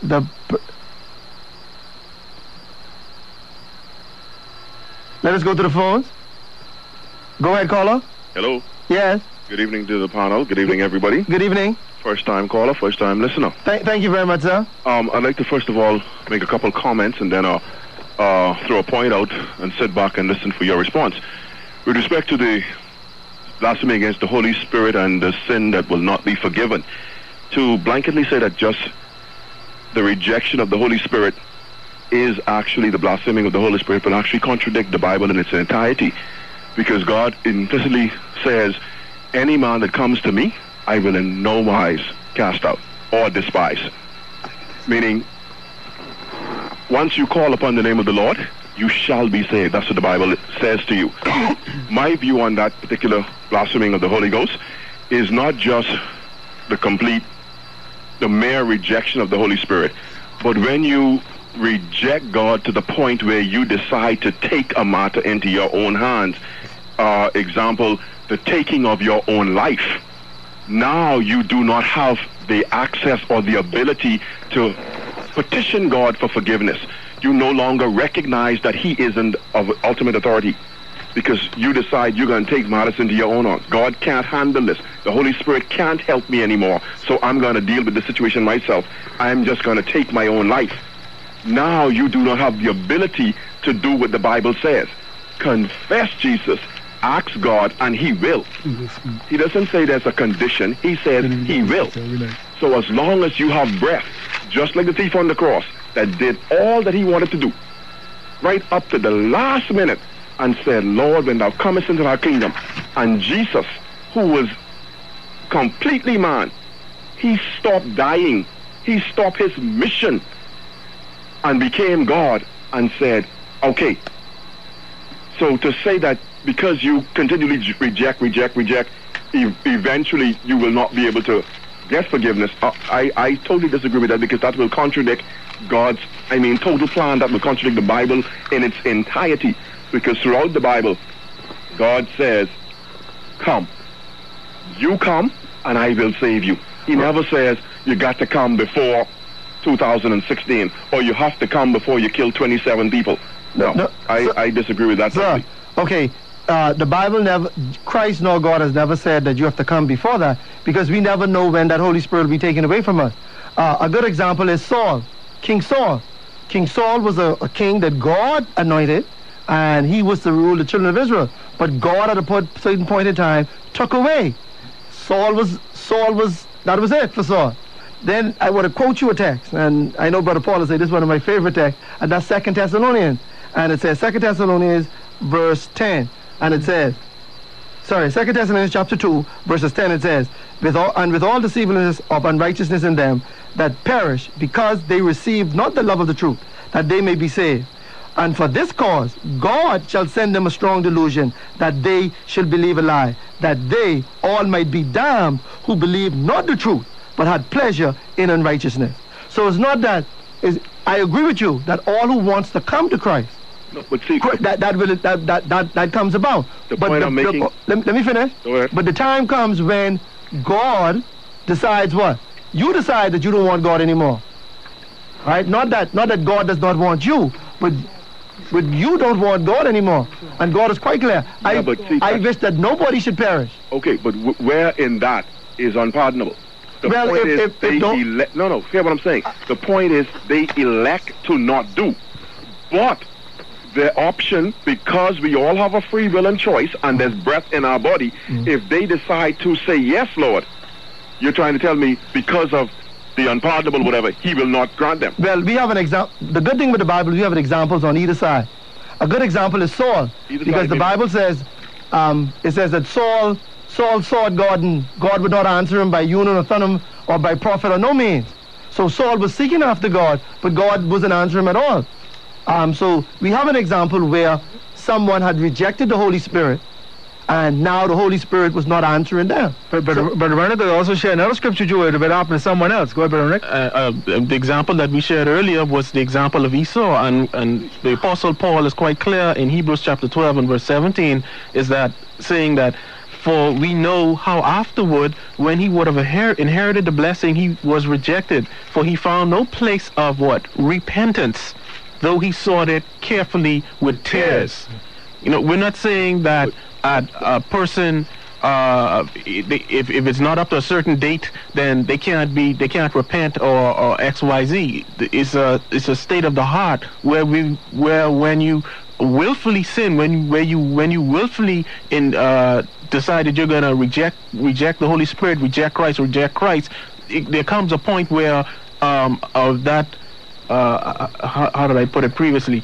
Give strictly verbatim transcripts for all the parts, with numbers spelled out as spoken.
the let us go to the phones. Go ahead, caller. Hello. Yes. Good evening to the panel. Good evening, everybody. Good evening. First time caller, first time listener. Th thank you very much, sir. Um, I'd like to first of all make a couple comments and then uh, uh, throw a point out and sit back and listen for your response. With respect to the blasphemy against the Holy Spirit and the sin that will not be forgiven, to blanketly say that just the rejection of the Holy Spirit is actually the blaspheming of the Holy Spirit will actually contradict the Bible in its entirety, because God implicitly says, any man that comes to me, I will in no wise cast out or despise. Meaning, once you call upon the name of the Lord, you shall be saved. That's what the Bible says to you. My view on that particular blaspheming of the Holy Ghost is not just the complete, the mere rejection of the Holy Spirit, but when you reject God to the point where you decide to take a matter into your own hands, uh, example, the taking of your own life, now you do not have the access or the ability to petition God for forgiveness. You no longer recognize that He isn't of ultimate authority, because you decide you're going to take matters into your own hands. God can't handle this. The Holy Spirit can't help me anymore, so I'm going to deal with the situation myself. I'm just going to take my own life. Now you do not have the ability to do what the Bible says. Confess Jesus, ask God, and He will. He doesn't say there's a condition. He says He will. So as long as you have breath, just like the thief on the cross that did all that he wanted to do, right up to the last minute, and said, Lord, when thou comest into thy kingdom, and Jesus, who was completely man, he stopped dying. He stopped his mission and became God and said, okay. So to say that because you continually reject, reject, reject, e eventually you will not be able to get forgiveness, uh, I, I totally disagree with that, because that will contradict God's, I mean, total plan. That will contradict the Bible in its entirety, because throughout the Bible, God says, come. You come, and I will save you. He never says, you got to come before two thousand sixteen, or you have to come before you kill twenty-seven people. No, no I, I disagree with that. Sir, okay, uh, the Bible never, Christ nor God has never said that you have to come before that, because we never know when that Holy Spirit will be taken away from us. Uh, a good example is Saul, King Saul. King Saul was a, a king that God anointed, and he was to rule the children of Israel. But God at a point, certain point in time took away. Saul was, Saul was, that was it for Saul. Then I want to quote you a text, and I know Brother Paul will say this is one of my favorite texts, and that's Second Thessalonians. And it says, Second Thessalonians verse ten, and it says, sorry, Second Thessalonians chapter two, verses ten, it says, with all, and with all deceitfulness of unrighteousness in them that perish, because they receive not the love of the truth, that they may be saved. And for this cause, God shall send them a strong delusion, that they shall believe a lie, that they all might be damned who believe not the truth, but had pleasure in unrighteousness. So it's not that, is, I agree with you, that all who wants to come to Christ, no, but see, that, that, will, that, that, that, that comes about. The but point the, I'm making... The, let, let me finish. Go ahead. But the time comes when God decides what? You decide that you don't want God anymore. Right? Not that, not that God does not want you, but but you don't want God anymore. And God is quite clear. Yeah, I, but see, I wish that nobody should perish. Okay, but w where in that is unpardonable? The well, point if, is if, they if don't... elect... No, no, hear what I'm saying. The point is they elect to not do. But the option, because we all have a free will and choice, and there's breath in our body, mm. if they decide to say, yes, Lord, you're trying to tell me because of the unpardonable, whatever, He will not grant them. Well, we have an example. The good thing with the Bible, we have examples on either side. A good example is Saul, either because the Bible says, um, it says that Saul, Saul sought God, and God would not answer him by union or thunder or by prophet or no means. So Saul was seeking after God, but God wasn't answering him at all. Um, so we have an example where someone had rejected the Holy Spirit, and now the Holy Spirit was not answering them. But, but, so, but Bernard also shared another scripture you would have been happening to someone else. Go ahead, Brother Rick. Uh, uh, the example that we shared earlier was the example of Esau, and, and the Apostle Paul is quite clear in Hebrews chapter twelve and verse seventeen, is that saying that For we know how afterward, when he would have inher- inherited the blessing, he was rejected. For he found no place of what? Repentance, though he sought it carefully with tears. You know, we're not saying that a, a person, uh, if, if it's not up to a certain date, then they can't be, they can't repent or, or X, Y, Z. It's a, it's a state of the heart where we, where when you willfully sin, when where you when you willfully in uh, decide that you're gonna reject reject the Holy Spirit, reject Christ, reject Christ, it, there comes a point where um, of that. Uh, how, how did I put it previously?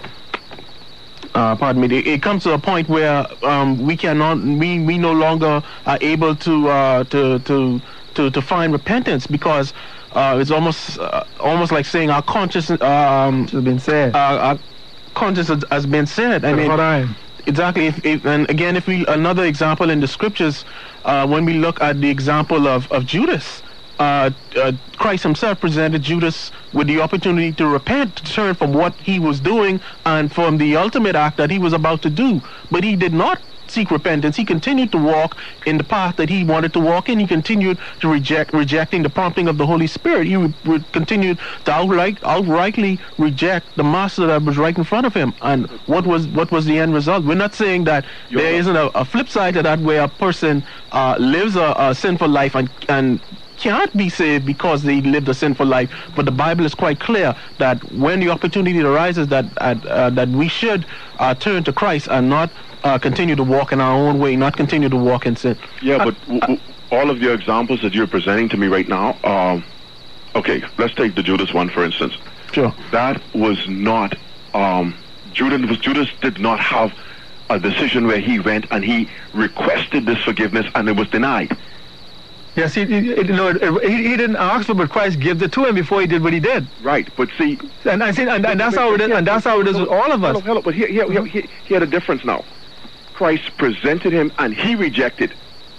Uh, pardon me. It, it comes to a point where um, we cannot, we we no longer are able to uh, to to to to find repentance, because uh, it's almost uh, almost like saying our conscience um, It's been said. uh, our conscience has, has been said. I mean, exactly. If, if, and again, if we another example in the scriptures, uh, when we look at the example of of Judas, uh, uh, Christ himself presented Judas with the opportunity to repent, to turn from what he was doing and from the ultimate act that he was about to do, but he did not seek repentance. He continued to walk in the path that he wanted to walk in. He continued to reject, rejecting the prompting of the Holy Spirit. He re- re- continued to outright, outrightly reject the master that was right in front of him. And what was what was the end result? We're not saying that You're there isn't a, a flip side to that, where a person uh, lives a, a sinful life and and can't be saved because they lived a sinful life. But the Bible is quite clear that when the opportunity arises, that uh, that we should uh, turn to Christ and not Uh, continue to walk in our own way, not continue to walk in sin. Yeah, but w- w- all of your examples that you're presenting to me right now, um, okay, let's take the Judas one, for instance. Sure. That was not, um, Judas, was, Judas did not have a decision where he went and he requested this forgiveness and it was denied. Yes, he, he, you know, he, he didn't ask for it, but Christ gave it to him before he did what he did. Right, but see... And I see, and, and that's how it is, and that's how it is with all of us. Hello, hello, but here, here, here, here, he had a difference now. Christ presented him and he rejected.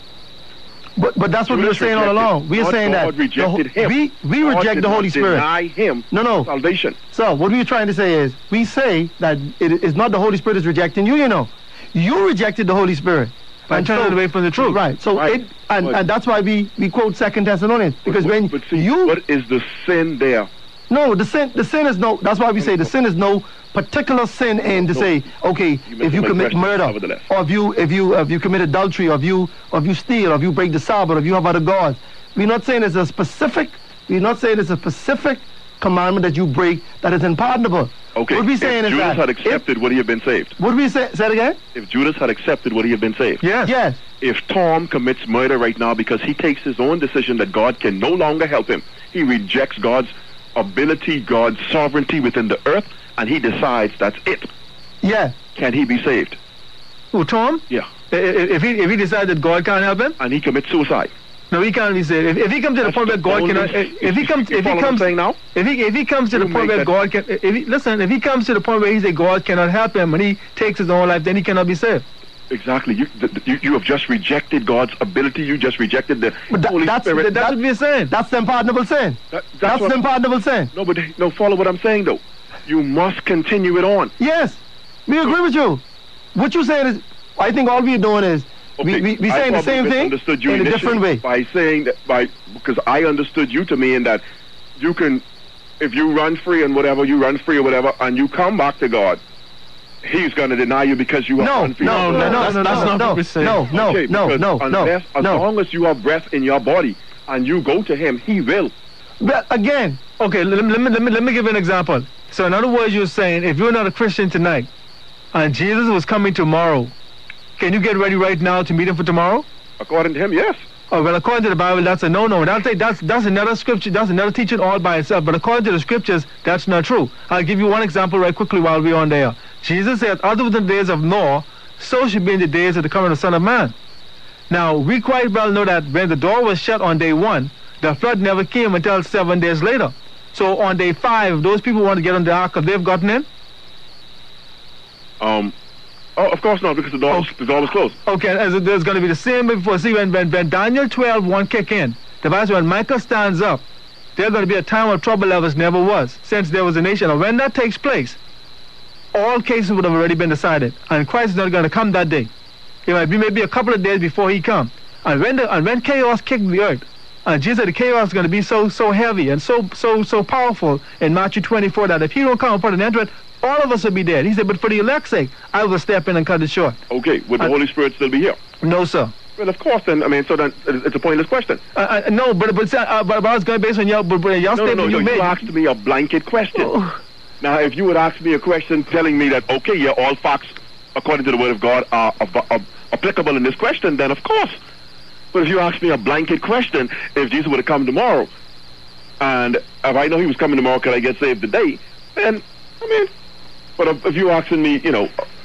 But but that's what we were saying all along. We are God, saying God that rejected the, him. we we God reject did the Holy not Spirit. Deny him No, no. salvation. So what we're trying to say is, we say that it is not the Holy Spirit is rejecting you. You know, you rejected the Holy Spirit By turning so, away from the truth. Right. So Right. it and, But- and that's why we we quote Second Thessalonians, because but, when but see, you what is the sin there? no the sin the sin is no. That's why we say the sin is no particular sin in to No. say, okay, You if you missed my commit question, murder, nevertheless. or if you if you if you commit adultery, or if you or if you steal, or if you break the Sabbath, or if you have other gods, we're not saying it's a specific. We're not saying it's a specific commandment that you break that is unpardonable. Okay, What we saying if is Judas that had accepted, would he have been saved? What we say? Say it again. If Judas had accepted, would he have been saved? Yes. Yes. If Tom commits murder right now because he takes his own decision that God can no longer help him, he rejects God's ability, God's sovereignty within the earth, and he decides that's it. Yeah. Can he be saved? Who, Tom? Yeah. I- i- If he if he decides that God can't help him, And he commits suicide. no, he can't be saved. If, if he comes to the That's point where the God only- cannot, if he comes, You if he follow what I'm comes, saying now? if he if he comes to You the point make where that- God can, if he listen, if he comes to the point where he says God cannot help him and he takes his own life, then he cannot be saved. Exactly. You, th- th- you you have just rejected God's ability. You just rejected the But that- Holy that's- Spirit. That's That- what we're saying. That's the unpardonable sin. That- that's That's what- the unpardonable sin. No, but no. Follow what I'm saying though. You must continue it on. Yes. We agree with you. What you saying is, I think all we're doing is we we, we I saying the probably same thing misunderstood you in a initially different way. by saying that by because I understood you to mean that you can, if you run free and whatever, you run free or whatever, and you come back to God, He's going to deny you because you are No, unfree. no, no, no, that's- no, that's no, not no, what we're saying. no, no, Okay, no, because no, no, unless, as no. long as you have breath in your body and you go to Him, He will. But again, Okay, let me, let me let me let me give you an example. So in other words, you're saying if you're not a Christian tonight, and Jesus was coming tomorrow, can you get ready right now to meet him for tomorrow? According to Him, yes. Oh, well, according to the Bible, that's a no-no. And I'll say that's that's another scripture, that's another teaching all by itself. But according to the scriptures, that's not true. I'll give you one example right quickly while we're on there. Jesus said, other than the days of Noah, so should be in the days of the coming of the Son of Man. Now, we quite well know that when the door was shut on day one, the flood never came until seven days later. So on day five, if those people want to get on the ark, have they gotten in? Um. Oh, of course not, because the door, was, the door was closed. Okay, as it- there's going to be the same before. See, when, when, when Daniel twelve one kick in, the Bible says when Michael stands up, there's going to be a time of trouble levels never was, since there was a nation. And when that takes place, all cases would have already been decided. And Christ is not going to come that day. It might be maybe a couple of days before he come. And when the and when chaos kicked the earth, and Jesus said the chaos is going to be so so heavy and so so so powerful in Matthew twenty-four that if he don't come and put an end to it, all of us will be dead. He said, but for the elect's sake, I will step in and cut it short. Okay, would the And- Holy Spirit still be here? No, sir. Well, of course, then, I mean, so then it's a pointless question. Uh, uh, no, but but, uh, but, but I was going based on your, but, but your No, no, statement no, no, you made. you asked me a blanket question. Oh. Now, if you would ask me a question telling me that, okay, yeah, all facts, according to the Word of God, are, are, are applicable in this question, then of course. But if you ask me a blanket question, if Jesus would have come tomorrow, and if I know he was coming tomorrow, could I get saved today? Then, I mean, but if, if you're asking me, you know,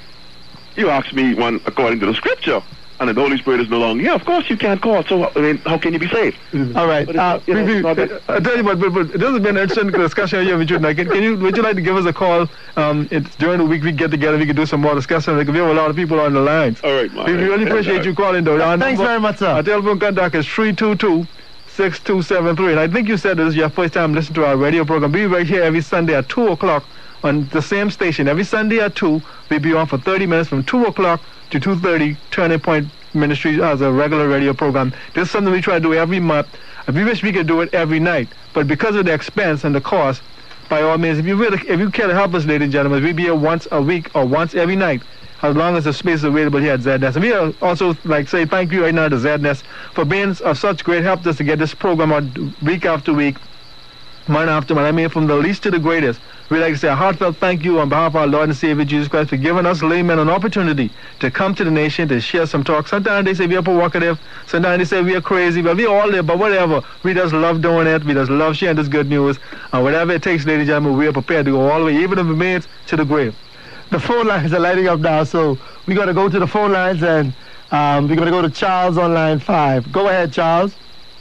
you ask me one according to the Scripture, and the Holy Spirit is no longer here, of course you can't call. So, I mean, how can you be saved? All right. But it's Uh, not, you know, we- it's not Uh, that- I tell you what, but, but this has been an interesting discussion here with you tonight. Can, can you, would you like to give us a call? Um, it's during the week we get together, we can do some more discussion. Like, we have a lot of people on the lines. All right, man. We really appreciate you calling, though. Our Thanks number- very much, sir. Our telephone contact is three two two, six two seven three. And I think you said this is your first time listening to our radio program. We'll be right here every Sunday at two o'clock on the same station. Every Sunday at two, we'll be on for thirty minutes from two o'clock to two thirty, Turning Point Ministry as a regular radio program. This is something we try to do every month. And we wish we could do it every night. But because of the expense and the cost, by all means, if you really, if you care to help us, ladies and gentlemen, we'll be here once a week or once every night, as long as the space is available here at Z N S. And we are also like say thank you right now to Z N S for being of such great help to us to get this program out week after week, month after month. I mean, from the least to the greatest. We'd like to say a heartfelt thank you on behalf of our Lord and Savior Jesus Christ for giving us laymen an opportunity to come to the nation to share some talk. Sometimes they say we are provocative. Sometimes they say we are crazy. But we all there. But whatever. We just love doing it. We just love sharing this good news. And whatever it takes, ladies and gentlemen, we are prepared to go all the way, even if it means to the grave. The phone lines are lighting up now, so we're going to go to the phone lines, and um, we're going to go to Charles on line five. Go ahead, Charles.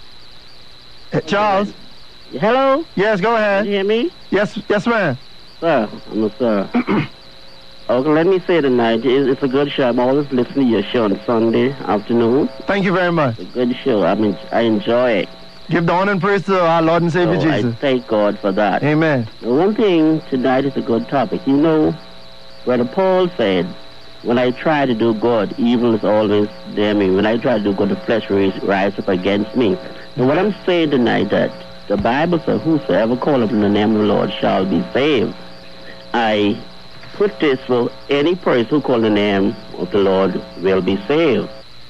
Uh, Charles? Hello? Yes, go Can ahead. you hear me? Yes, yes, ma'am. Sir, I'm a sir. Okay, let me say tonight, it's, it's a good show. I'm always listening to your show on Sunday afternoon. Thank you very much. It's a good show. I mean, I enjoy it. Give the honor and praise to our Lord and Savior So I Jesus. thank God for that. Amen. The one thing tonight is a good topic. You know, Brother Paul said, when I try to do good, evil is always near me. When I try to do good, the flesh rise, rise up against me. And what I'm saying tonight that the Bible says, whosoever call upon the name of the Lord shall be saved. I put this for any person who call the name of the Lord will be saved.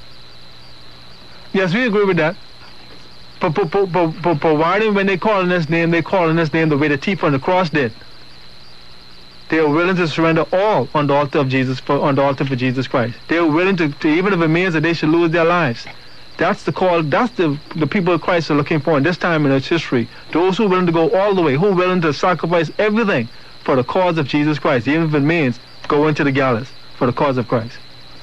Yes, we agree with that. But, but, but, but, but providing when they call in His name, they call in His name the way the thief on the cross did. They are willing to surrender all on the altar of Jesus, for, on the altar for Jesus Christ. They are willing to, to, even if it means that they should lose their lives. That's the call. That's the the people of Christ are looking for in this time in its history. Those who are willing to go all the way, who are willing to sacrifice everything for the cause of Jesus Christ, even if it means go into the gallows for the cause of Christ.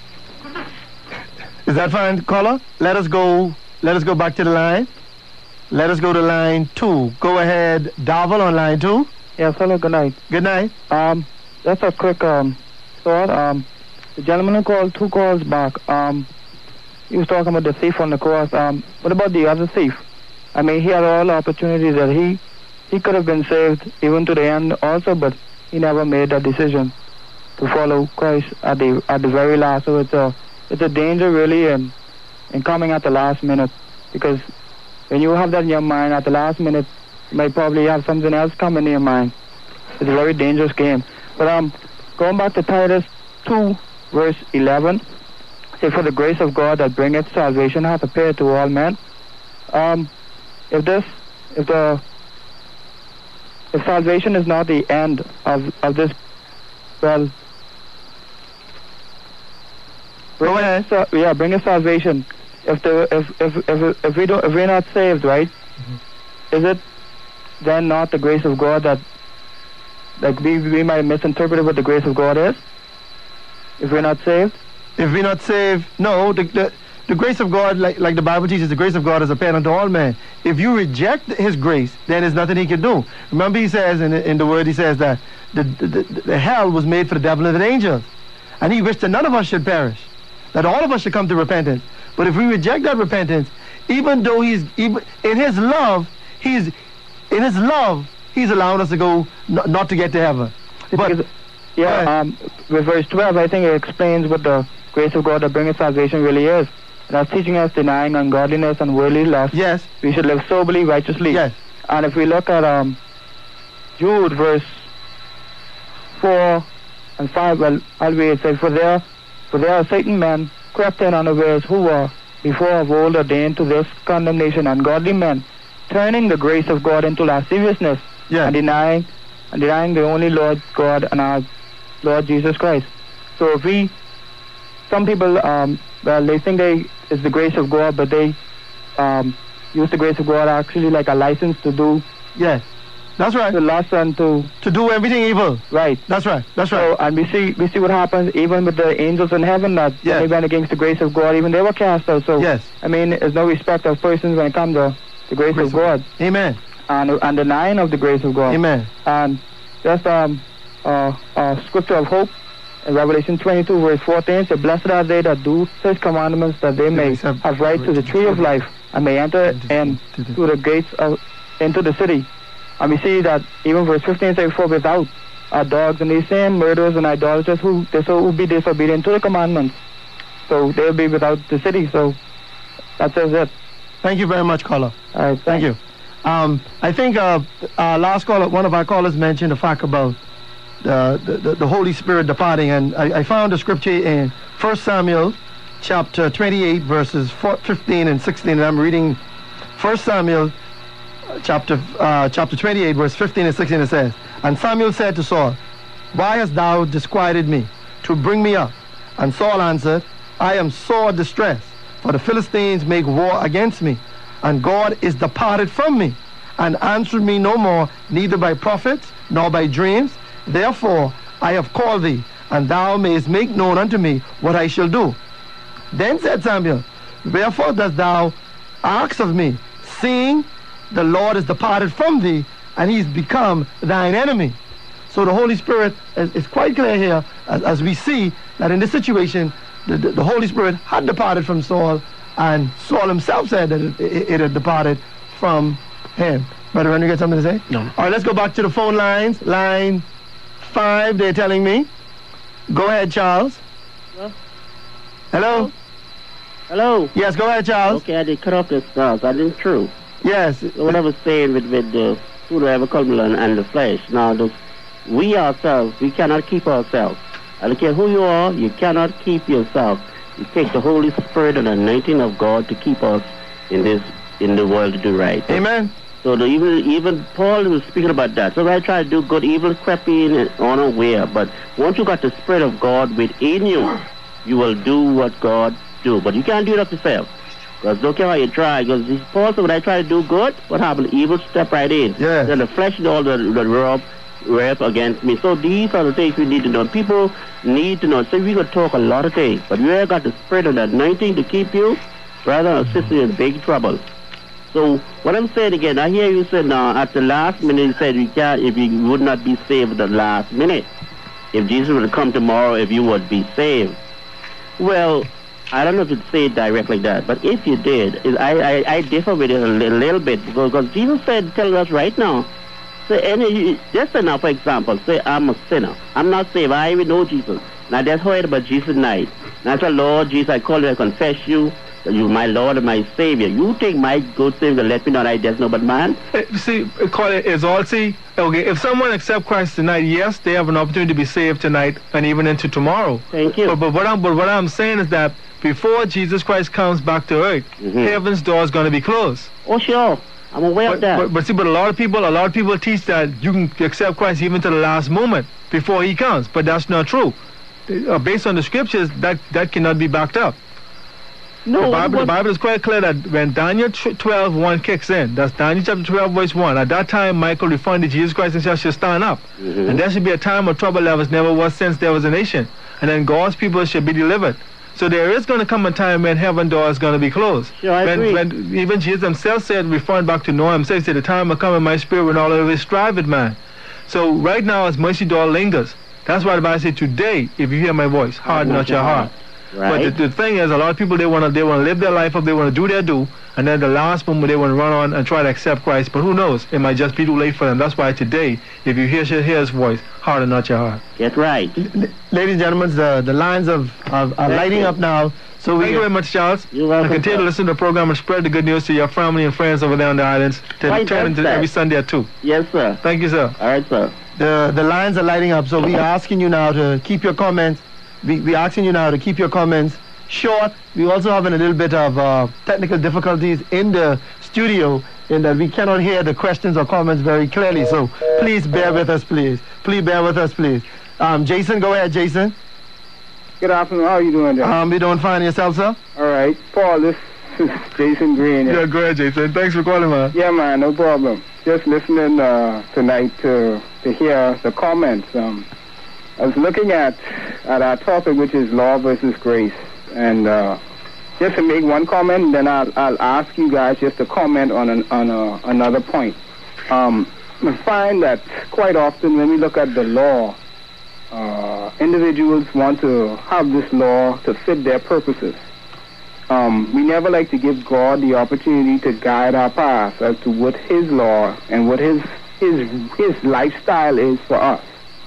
Is that fine, caller? Let us go. Let us go back to the line. Let us go to line two. Go ahead, Darvel on line two. Yes, hello, good night. Good night. Um, just a quick um, thought. Um, the gentleman who called two calls back, um, he was talking about the thief on the cross. Um, what about the other thief? I mean, he had all the opportunities that he he could have been saved even to the end also, but he never made that decision to follow Christ at the at the very last. So it's a it's a danger really in in coming at the last minute, because when you have that in your mind at the last minute, you might probably have something else come in your mind. It's a very dangerous game. But um, going back to Titus two, verse eleven, say, for the grace of God that bringeth salvation hath appeared to all men. Um, if this, if the, if salvation is not the end of of this, well, Go ahead. sa- yeah, bring us salvation. If the if if if if we don't if we're not saved, right? Mm-hmm. Is it then not the grace of God that, like, we we might misinterpret what the grace of God is? If we're not saved? If we're not saved, no, the, the, the grace of God, like, like the Bible teaches, the grace of God is apparent unto all men. If you reject His grace, then there's nothing He can do. Remember, He says in, in the Word, He says that the, the, the, the hell was made for the devil and the angels. And He wished that none of us should perish, that all of us should come to repentance. But if we reject that repentance, even though He's, even in His love, He's, in His love, He's allowing us to go, not, not to get to heaven. But, Because, yeah, Go um, with verse twelve, I think it explains what the grace of God that brings salvation really is. And that's teaching us denying ungodliness and worldly lust. Yes. We should live soberly, righteously. Yes. And if we look at um, Jude verse four and five, well, I'll read it. It says, For there, for there are certain men crept in unawares who were before of old ordained to this condemnation, ungodly men, turning the grace of God into lasciviousness, Yeah. and denying and denying the only Lord God and our Lord Jesus Christ. So if we, some people, um, well, they think they it's the grace of God, but they um, use the grace of God actually like a license to do Yes. That's right. to lust and to To do everything evil. right. That's right. That's right. So, and we see we see what happens even with the angels in heaven that Yes. they went against the grace of God, even they were cast out. So Yes. I mean, there's no respect of persons when it comes to the grace, Grace of of God Amen. and and denying of the grace of God. Amen. And just um uh, uh scripture of hope in Revelation twenty-two verse fourteen says, Blessed are they that do His commandments, that they may have have right to the tree of life and may enter in through the gates of into the city. And we see that even verse fifteen says, For without are dogs and these same murderers and idolaters who they so will be disobedient to the commandments. So they'll be without the city. So that says it. Thank you very much, caller. All right, Thank you. Um, I think uh, uh, last caller, one of our callers mentioned the fact about uh, the, the, the Holy Spirit departing, and I, I found a scripture in First Samuel chapter twenty-eight, verses fifteen and sixteen, and I'm reading First Samuel chapter uh, chapter twenty-eight, verse fifteen and sixteen. It says, And Samuel said to Saul, Why hast thou disquieted me to bring me up? And Saul answered, I am sore distressed, for the Philistines make war against me, and God is departed from me, and answered me no more, neither by prophets nor by dreams. Therefore I have called thee, and thou mayest make known unto me what I shall do. Then said Samuel, Wherefore dost thou ask of me, seeing the Lord is departed from thee, and he's become thine enemy? So the Holy Spirit is, is quite clear here, as, as we see that in this situation, the, the, the Holy Spirit had departed from Saul, and Saul himself said that it, it, it had departed from him. Brother, Ren, you got something to say? No. All right, let's go back to the phone lines. Line five, they're telling me. Go ahead, Charles. Hello? Hello? Hello? Yes, go ahead, Charles. Okay, I did cut off this now. That isn't true. Yes. So what I was saying with, with the food of come and, and the flesh, now the, we ourselves, we cannot keep ourselves. I don't care who you are, you cannot keep yourself. You take the Holy Spirit and the anointing of God to keep us in this in the world to do right. Amen. So the, even even Paul was speaking about that. So I try to do good, evil crept in and unaware. But once you got the Spirit of God within you, you will do what God do. But you can't do it up yourself. Because don't care how you try. Because Paul said, when I try to do good, what happened? Evil step right in. Yeah. Then the flesh and all the, the rub, rap against me. So these are the things we need to know. People need to know. So we could talk a lot of things. But you have got the Spirit and the anointing to keep you, brother or sister, in big trouble. So what I'm saying again, I hear you say now, at the last minute, you said you can't, if you would not be saved at the last minute. If Jesus would come tomorrow, if you would be saved. Well, I don't know if you'd say it direct like that, but if you did, I, I, I differ with it a little, little bit, because, because Jesus said, tell us right now, say, any, just now, for example, say I'm a sinner. I'm not saved. I even know Jesus. Now, that's how I heard about Jesus night. Now, I said, Lord Jesus, I call you, I confess you. You, my Lord and my Savior. You take my good Savior, let me know that there's no but man. See, call it is all. See, okay, if someone accepts Christ tonight, yes, they have an opportunity to be saved tonight and even into tomorrow. Thank you. But, but what I'm but what I'm saying is that before Jesus Christ comes back to earth, Mhm. heaven's door is going to be closed. Oh, sure. I'm aware But, of that. but, but see, but a lot of people, a lot of people teach that you can accept Christ even to the last moment before He comes. But that's not true. Uh, based on the scriptures, that that cannot be backed up. no, The what- Bible, what- the Bible is quite clear that when Daniel twelve one kicks in, that's Daniel chapter twelve verse one, at that time Michael referred to Jesus Christ and said, shall stand up. Mhm. And there should be a time of trouble that was never was since there was a nation. And then God's people should be delivered. So there is going to come a time when heaven door is going to be closed. Sure, I when, agree. when even Jesus himself said, referring back to Noah himself, he said, the time will come in my spirit when all of it strive with man. So right now, as mercy door lingers. That's why the Bible said, today, if you hear my voice, harden not your heart. Right. But the, the thing is, a lot of people, they want to they want to live their life up, they want to do their do, and then the last moment they want to run on and try to accept Christ. But who knows? It might just be too late for them. That's why today, if you hear, hear His voice, harden not your heart. Get right. Ladies and gentlemen, the, the lines of, of, are lighting you. up now. So we Thank you very much, Charles. You're welcome, And continue sir. to listen to the program and spread the good news to your family and friends over there on the islands. To Right, turn that's into that. every Sunday at two. Yes, sir. Thank you, sir. All right, sir. The, the lines are lighting up, so we are asking you now to keep your comments. We, we are asking you now to keep your comments short. We also having a little bit of uh, technical difficulties in the studio in that we cannot hear the questions or comments very clearly. So please bear with us, please. Please bear with us, please. Um, Jason, go ahead, Jason. Good afternoon. How are you doing, John? Um, we don't find yourself, sir? All right. Paul, this is Jason Green. Yeah, go ahead, Jason. Thanks for calling, man. Yeah, man, no problem. Just listening uh, tonight to to hear the comments. Um, I was looking at at our topic, which is law versus grace, and uh, just to make one comment, and then I'll I'll ask you guys just to comment on an, on a, another point. Um, I find that quite often when we look at the law, uh, individuals want to have this law to fit their purposes. Um, we never like to give God the opportunity to guide our path as to what His law and what His His His lifestyle is for us.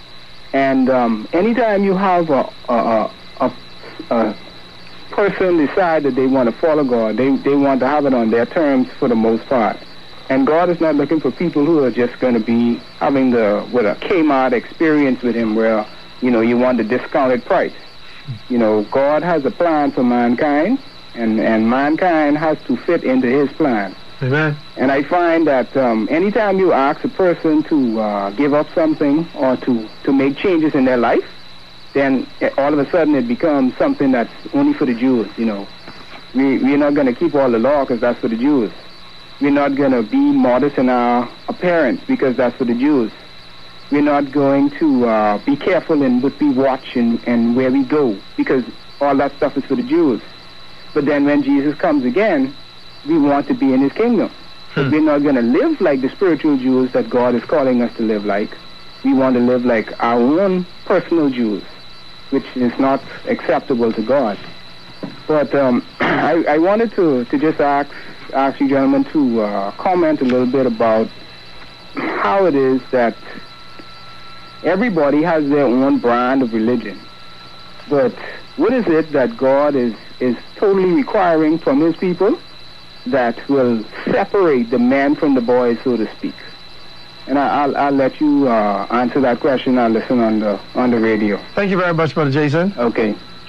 And um, anytime you have a a, a a person decide that they want to follow God, they they want to have it on their terms for the most part. And God is not looking for people who are just going to be having the with a Kmart experience with Him, where you know you want the discounted price. You know, God has a plan for mankind. And, and mankind has to fit into His plan. Amen. And I find that um, anytime you ask a person to uh, give up something or to, to make changes in their life, then all of a sudden it becomes something that's only for the Jews, you know. We, we're not going to keep all the law because that's for the Jews. We're not going to be modest in our appearance because that's for the Jews. We're not going to uh, be careful in what we watch and, and where we go because all that stuff is for the Jews. But then when Jesus comes again, we want to be in His kingdom. But we're not going to live like the spiritual Jews that God is calling us to live like. We want to live like our own personal Jews, which is not acceptable to God. But um, I, I wanted to, to just ask, ask you gentlemen to uh, comment a little bit about how it is that everybody has their own brand of religion. But what is it that God is is totally requiring from His people that will separate the man from the boy, so to speak? And I, I'll, I'll let you uh, answer that question. I'll listen on the on the radio. Thank you very much, Brother Jason. Okay.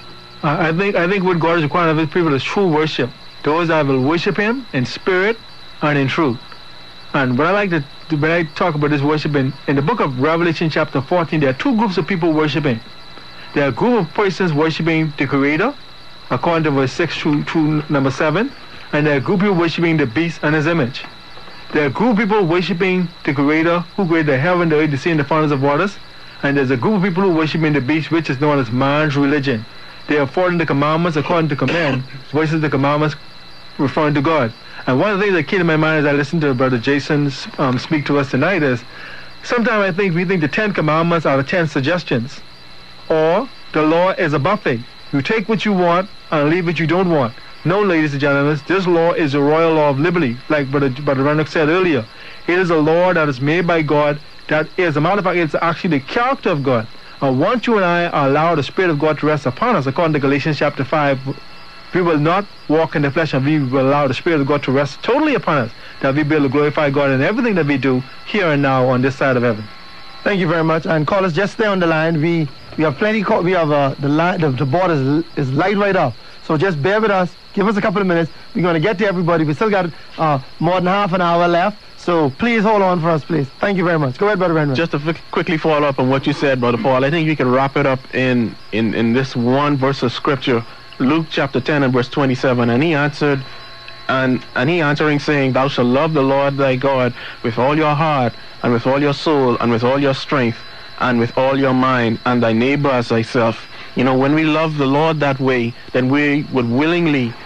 I I think I think what God is requiring of His people is true worship. Those that will worship Him in spirit and in truth. And when I like to, when I talk about this worshiping, in the book of Revelation chapter fourteen, there are two groups of people worshiping. There are a group of persons worshiping the Creator, according to verse six through, through number seven, and there are a group of people worshiping the beast and his image. There are a group of people worshiping the Creator, who created the heaven, the earth, the sea, and the fountains of waters, and there's a group of people who are worshiping the beast, which is known as man's religion. They are following the commandments according to command, versus the commandments referring to God. And one of the things that came to my mind as I listened to Brother Jason um, speak to us tonight is, sometimes I think we think the Ten Commandments are the Ten Suggestions, or the law is a buffet. You take what you want and leave what you don't want. No, ladies and gentlemen, this law is a royal law of liberty, like Brother, Brother Renwick said earlier. It is a law that is made by God, that is, as a matter of fact, it's actually the character of God. And once you and I allow the Spirit of God to rest upon us, according to Galatians chapter five, we will not walk in the flesh, and we will allow the Spirit of God to rest totally upon us, that we be able to glorify God in everything that we do here and now on this side of heaven. Thank you very much. And callers, just stay on the line. We we have plenty. Call, we have uh, the line. The, the board is is light right up. So just bear with us. Give us a couple of minutes. We're going to get to everybody. We still got uh, more than half an hour left. So please hold on for us, please. Thank you very much. Go ahead, Brother Renwick. Just to f- quickly follow up on what you said, Brother Paul, I think we can wrap it up in, in, in this one verse of Scripture, Luke chapter ten and verse twenty-seven. And he answered, and, and he answering, saying, Thou shalt love the Lord thy God with all your heart, and with all your soul, and with all your strength, and with all your mind, and thy neighbor as thyself. You know, when we love the Lord that way, then we would willingly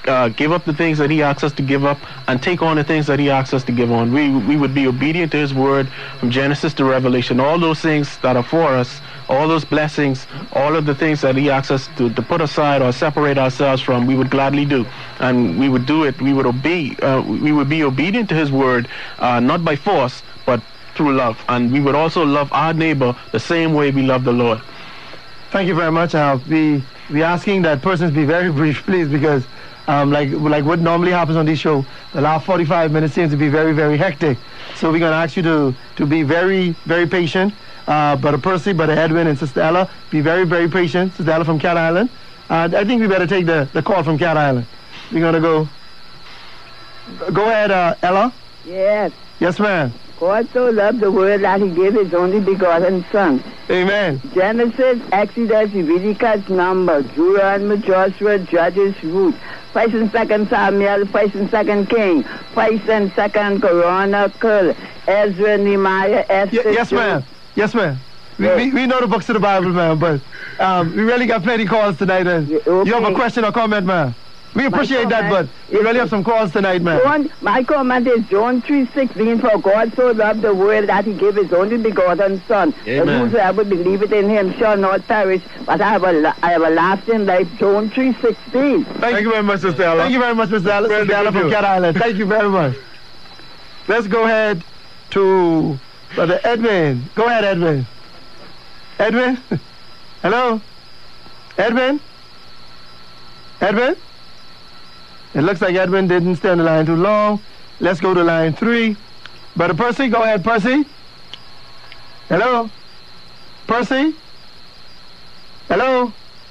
uh, give up the things that he asks us to give up and take on the things that he asks us to give on. We we would be obedient to his word from Genesis to Revelation. All those things that are for us, all those blessings, all of the things that he asks us to, to put aside or separate ourselves from, we would gladly do. And we would do it, we would obey, uh, we would be obedient to his word, uh, not by force, but through love. And we would also love our neighbor the same way we love the Lord. Thank you very much. Uh, we we asking that persons be very brief, please, because um, like like what normally happens on this show, the last forty-five minutes seems to be very, very hectic. So we're going to ask you to, to be very, very patient. Uh, Brother Percy, Brother Edwin, and Sister Ella, be very, very patient. Sister Ella from Cat Island. Uh, I think we better take the, the call from Cat Island. We're going to go. Go ahead, uh, Ella. Yes. Yes, ma'am. God so loved the world that he gave his only begotten Son. Amen. Genesis, Exodus, Leviticus, Numbers, Deuteronomy, Joshua, Judges, Ruth, First and Second Samuel, First and Second King, First and Second Chronicle, Ezra, Nehemiah, Esther. Y- yes, ma'am. Yes, ma'am. We, Yes. we, we know the books of the Bible, ma'am, but um, we really got plenty calls tonight. And Yeah, okay. you have a question or comment, ma'am? We appreciate that, but comment we is- really have some calls tonight, ma'am. John, my comment is John three sixteen, for God so loved the world that he gave his only begotten Son. Amen. That whosoever believeth in him shall not perish, but have a, la- have a lasting life. John three sixteen. Thank you very much, Sister Ella. Thank you very much, Mister Ella, Very Sister Ella good from news. Cat Island. Thank you very much. Let's go ahead to Brother Edwin. Go ahead, Edwin. Edwin? Hello? Edwin? Edwin? It looks like Edwin didn't stay on the line too long. Let's go to line three. Brother Percy, go ahead, Percy. Hello? Percy? Hello?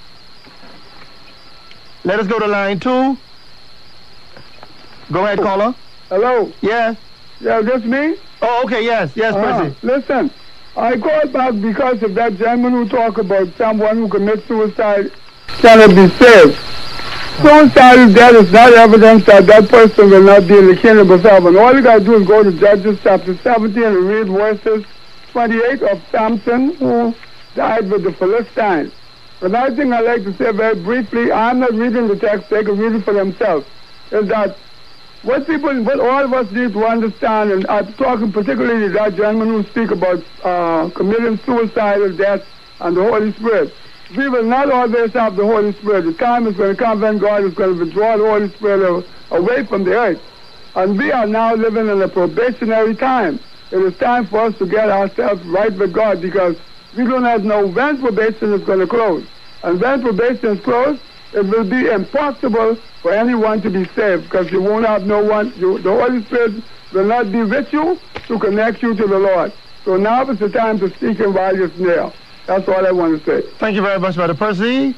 Let us go to line two. Go ahead, caller. Hello. Yes. Yeah, that's me. Oh, okay, yes, yes, Ah, Percy. listen, I called back because of that gentleman who talked about someone who commits suicide cannot be saved. Suicide death is not evidence that that person will not be in the kingdom of heaven. All you got to do is go to Judges chapter seventeen and read verses twenty-eight of Samson, who died with the Philistines. Another thing I'd like to say very briefly, I'm not reading the text, they can read it for themselves, is that what people, what all of us need to understand, and I'm talking particularly to that gentleman who speak about uh, committing suicidal death and the Holy Spirit. We will not always have the Holy Spirit. The time is going to come when God is going to withdraw the Holy Spirit a- away from the earth. And we are now living in a probationary time. It is time for us to get ourselves right with God, because we do not know when probation is going to close. And when probation is closed, it will be impossible for anyone to be saved, because you won't have no one. You, the Holy Spirit will not be with you to connect you to the Lord. So now is the time to seek Him while you're near. That's all I want to say. Thank you very much, Brother Percy.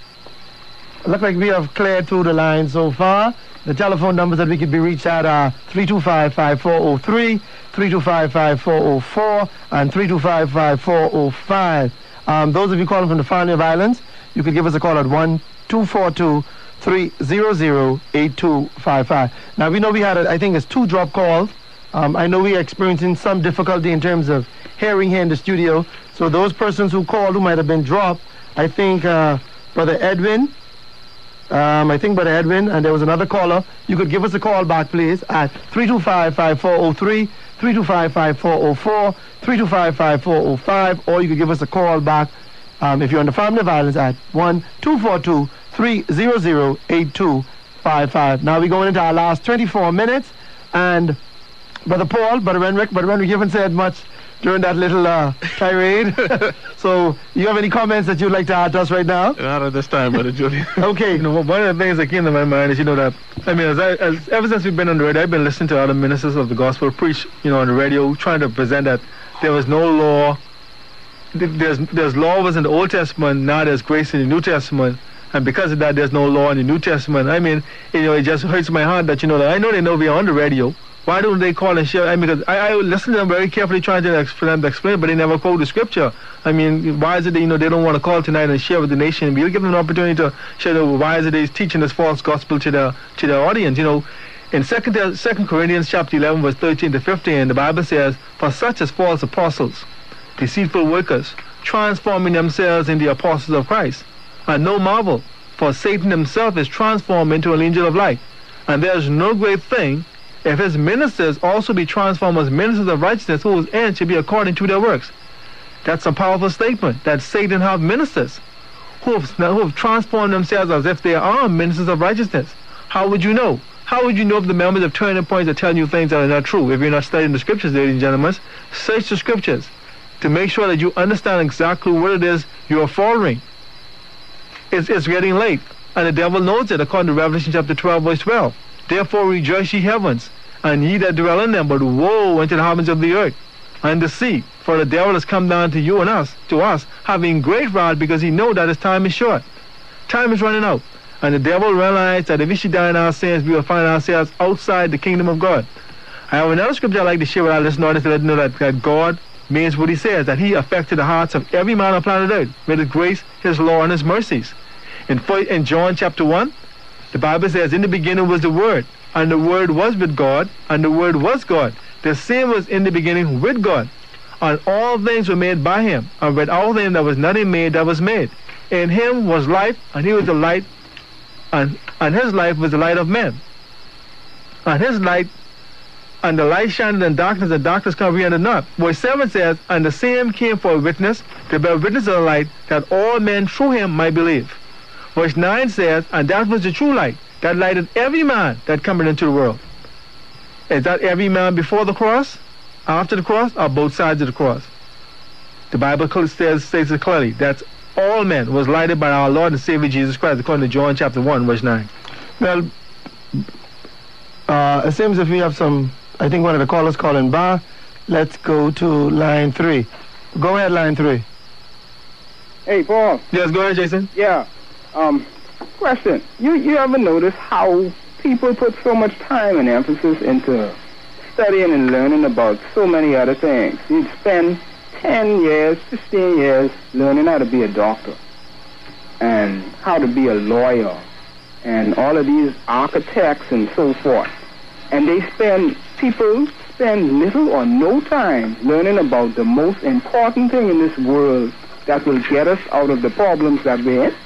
Look like we have cleared through the line so far. The telephone numbers that we can be reached at are three two five, five four zero three, three two five, five four zero four, and three two five, five four zero five. Um, those of you calling from the Family of Islands, you can give us a call at one two four two, three zero zero, eight two five five. Now, we know we had, a, I think it's two drop calls. Um, I know we are experiencing some difficulty in terms of hearing here in the studio. So those persons who called who might have been dropped, I think uh, Brother Edwin, um, I think Brother Edwin, and there was another caller. You could give us a call back, please, at three two five, five four zero three, three two five, five four zero four, three two five, five four zero five, or you could give us a call back um, if you're on the Family of Islands at one two four two, three zero zero, eight two five five. Now we're going into our last twenty-four minutes, and Brother Paul, Brother Renwick, Brother Renwick, you haven't said much during that little uh, tirade. So, you have any comments that you'd like to add to us right now? Not at this time, Brother Julian. Okay. You know, one of the things that came to my mind is, you know, that, I mean, as I, as, ever since we've been on the radio, I've been listening to other ministers of the gospel preach, you know, on the radio, trying to present that there was no law. th- There's, there's law was in the Old Testament, now there's grace in the New Testament. And because of that, there's no law in the New Testament. I mean, you know, it just hurts my heart that, you know, that I know they know we're on the radio. Why don't they call and share? I mean, because I, I listen to them very carefully, trying to explain, explain, but they never quote the scripture. I mean, why is it that, you know, they don't want to call tonight and share with the nation? We'll give them an opportunity to share. The, why is it they're teaching this false gospel to the to the audience? You know, in Second Second Corinthians chapter eleven, verse thirteen to fifteen, the Bible says, "For such as false apostles, deceitful workers, transforming themselves into the apostles of Christ, and no marvel." For Satan himself is transformed into an angel of light. And there is no great thing if his ministers also be transformed as ministers of righteousness, whose end should be according to their works. That's a powerful statement, that Satan have ministers who have, who have transformed themselves as if they are ministers of righteousness. How would you know? How would you know if the members of Turning Points are telling you things that are not true? If you're not studying the scriptures, ladies and gentlemen, search the scriptures to make sure that you understand exactly what it is you are following. It's, it's getting late, and the devil knows it, according to Revelation chapter twelve, verse twelve. Therefore rejoice ye heavens, and ye that dwell in them, but woe unto the inhabitants of the earth and the sea. For the devil has come down to you and us, to us, having great wrath, because he know that his time is short. Time is running out. And the devil realized that if we should die in our sins, we will find ourselves outside the kingdom of God. I have another scripture I'd like to share with our listeners to let them know that, that God means what he says, that he affected the hearts of every man on planet earth with his grace, his law, and his mercies. In, in John chapter one, the Bible says, in the beginning was the Word, and the Word was with God, and the Word was God. The same was in the beginning with God. And all things were made by him, and without him there was nothing made that was made. In him was life, and he was the light, and, and his life was the light of men. And his light, and the light shined in darkness, and darkness comprehended not. Verse seven says, and the same came for a witness, to bear witness of the light, that all men through him might believe. Verse nine says, and that was the true light, that lighted every man that cometh into the world. Is that every man before the cross, after the cross, or both sides of the cross? The Bible says, states it clearly, that all men was lighted by our Lord and Savior Jesus Christ, according to John chapter one, verse nine. Well, uh, it seems if we have some, I think one of the callers calling back. Let's go to line three. Go ahead, line three. Hey, Paul. Yes, go ahead, Jason. Yeah. Um, question. You you ever notice how people put so much time and emphasis into studying and learning about so many other things? You'd spend ten years, fifteen years learning how to be a doctor and how to be a lawyer and all of these architects and so forth. And they spend, people spend little or no time learning about the most important thing in this world that will get us out of the problems that we're in.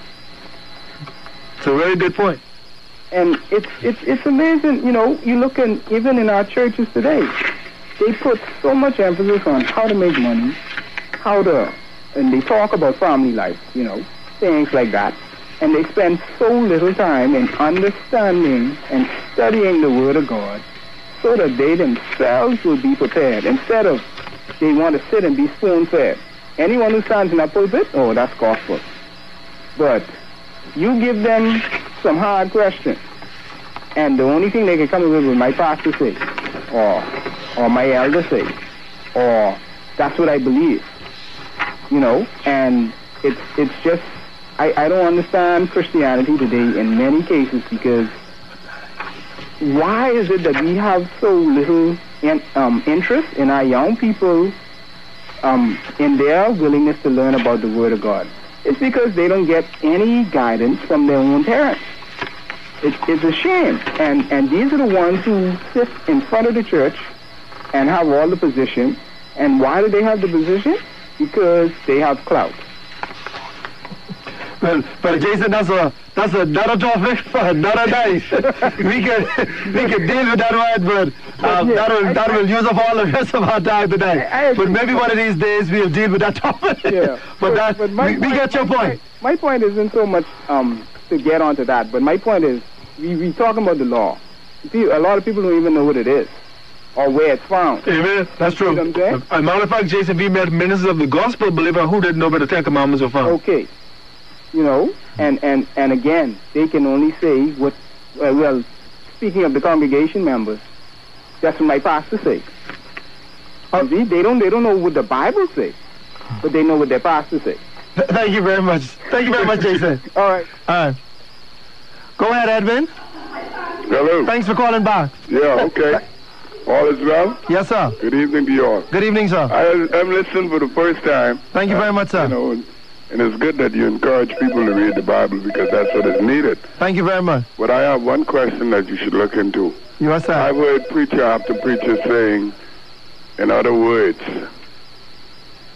It's a very good point. And it's it's it's amazing, you know, you look in, even in our churches today, they put so much emphasis on how to make money, how to, and they talk about family life, you know, things like that. And they spend so little time in understanding and studying the Word of God so that they themselves will be prepared. Instead of, they want to sit and be spoon-fed. Anyone who stands in a pulpit, oh, that's gospel. But you give them some hard questions, and the only thing they can come up with is my pastor say, or or my elder say, or that's what I believe, you know. And it's it's just I, I don't understand Christianity today in many cases, because why is it that we have so little in, um, interest in our young people um, in their willingness to learn about the Word of God? It's because they don't get any guidance from their own parents. It, it's a shame. And, and these are the ones who sit in front of the church and have all the position. And why do they have the position? Because they have clout. Well, but Jason, that's a that's another topic for another day. we can we can deal with that one, but um, yeah, that will I, that I, will use up all the rest of our time today. I, I but maybe one of these days we'll deal with that topic. Yeah. but, but that but my, we, we my, get your my, point. My, my point isn't so much um, to get onto that, but my point is we we talking about the law. See, a lot of people don't even know what it is or where it's found. Amen. That's true. You know As a matter of fact, Jason, we met ministers of the gospel believer who didn't know where the Ten Commandments were found. Okay. You know, and, and, and again, they can only say what, uh, well, speaking of the congregation members, that's what my pastor say. Uh, see, they don't, they don't know what the Bible says, but they know what their pastor say. Thank you very much. Thank you very much, Jason. All right. All right. Go ahead, Edwin. Hello. Thanks for calling back. Yeah, okay. All is well? Yes, sir. Good evening to you all. Good evening, sir. I, I'm listening for the first time. Thank you very much, sir. You know, and, and it's good that you encourage people to read the Bible, because that's what is needed. Thank you very much. But I have one question that you should look into. Yes, sir. I've heard preacher after preacher saying, in other words,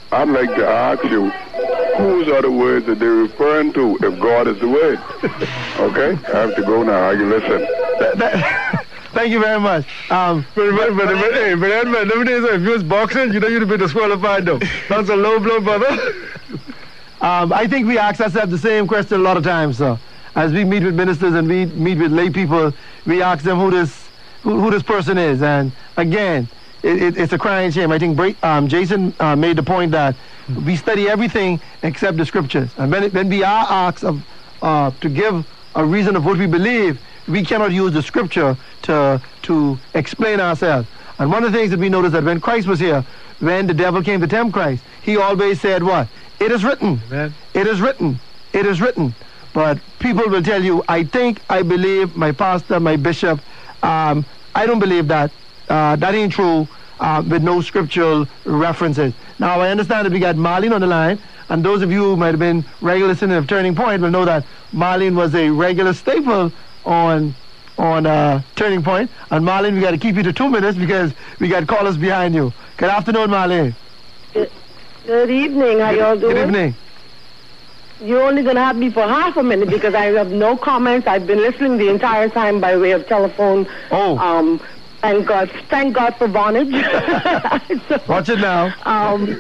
I'd like to ask you, whose are the words that they're referring to if God is the word? Okay? I have to go now. You listen. That, that, thank you very much. Um, But, but, but, but, hey, but Edmund, let me tell you something. If you was boxing, you know you'd have been disqualified, though. That's a low blow, brother. um, I think we ask ourselves the same question a lot of times, sir. As we meet with ministers and we meet with lay people, we ask them who this who, who this person is. And again, it, it, it's a crying shame. I think Bra- um, Jason uh, made the point that we study everything except the scriptures. And when, it, when we are asked of, uh, to give a reason of what we believe, we cannot use the scripture to to explain ourselves. And one of the things that we noticed that when Christ was here, when the devil came to tempt Christ, he always said what? It is written. Amen. It is written. It is written. But people will tell you, I think, I believe, my pastor, my bishop, um, I don't believe that. Uh, that ain't true uh, with no scriptural references. Now, I understand that we got Marlene on the line, and those of you who might have been regular listeners of Turning Point will know that Marlene was a regular staple on on uh, Turning Point. And Marlene, we got to keep you to two minutes because we got callers behind you. Good afternoon, Marlene. Good, good evening. How y'all doing? Good evening. You're only going to have me for half a minute because I have no comments. I've been listening the entire time by way of telephone. Oh. Um, thank God. Thank God for Vonage. So, watch it now. Um,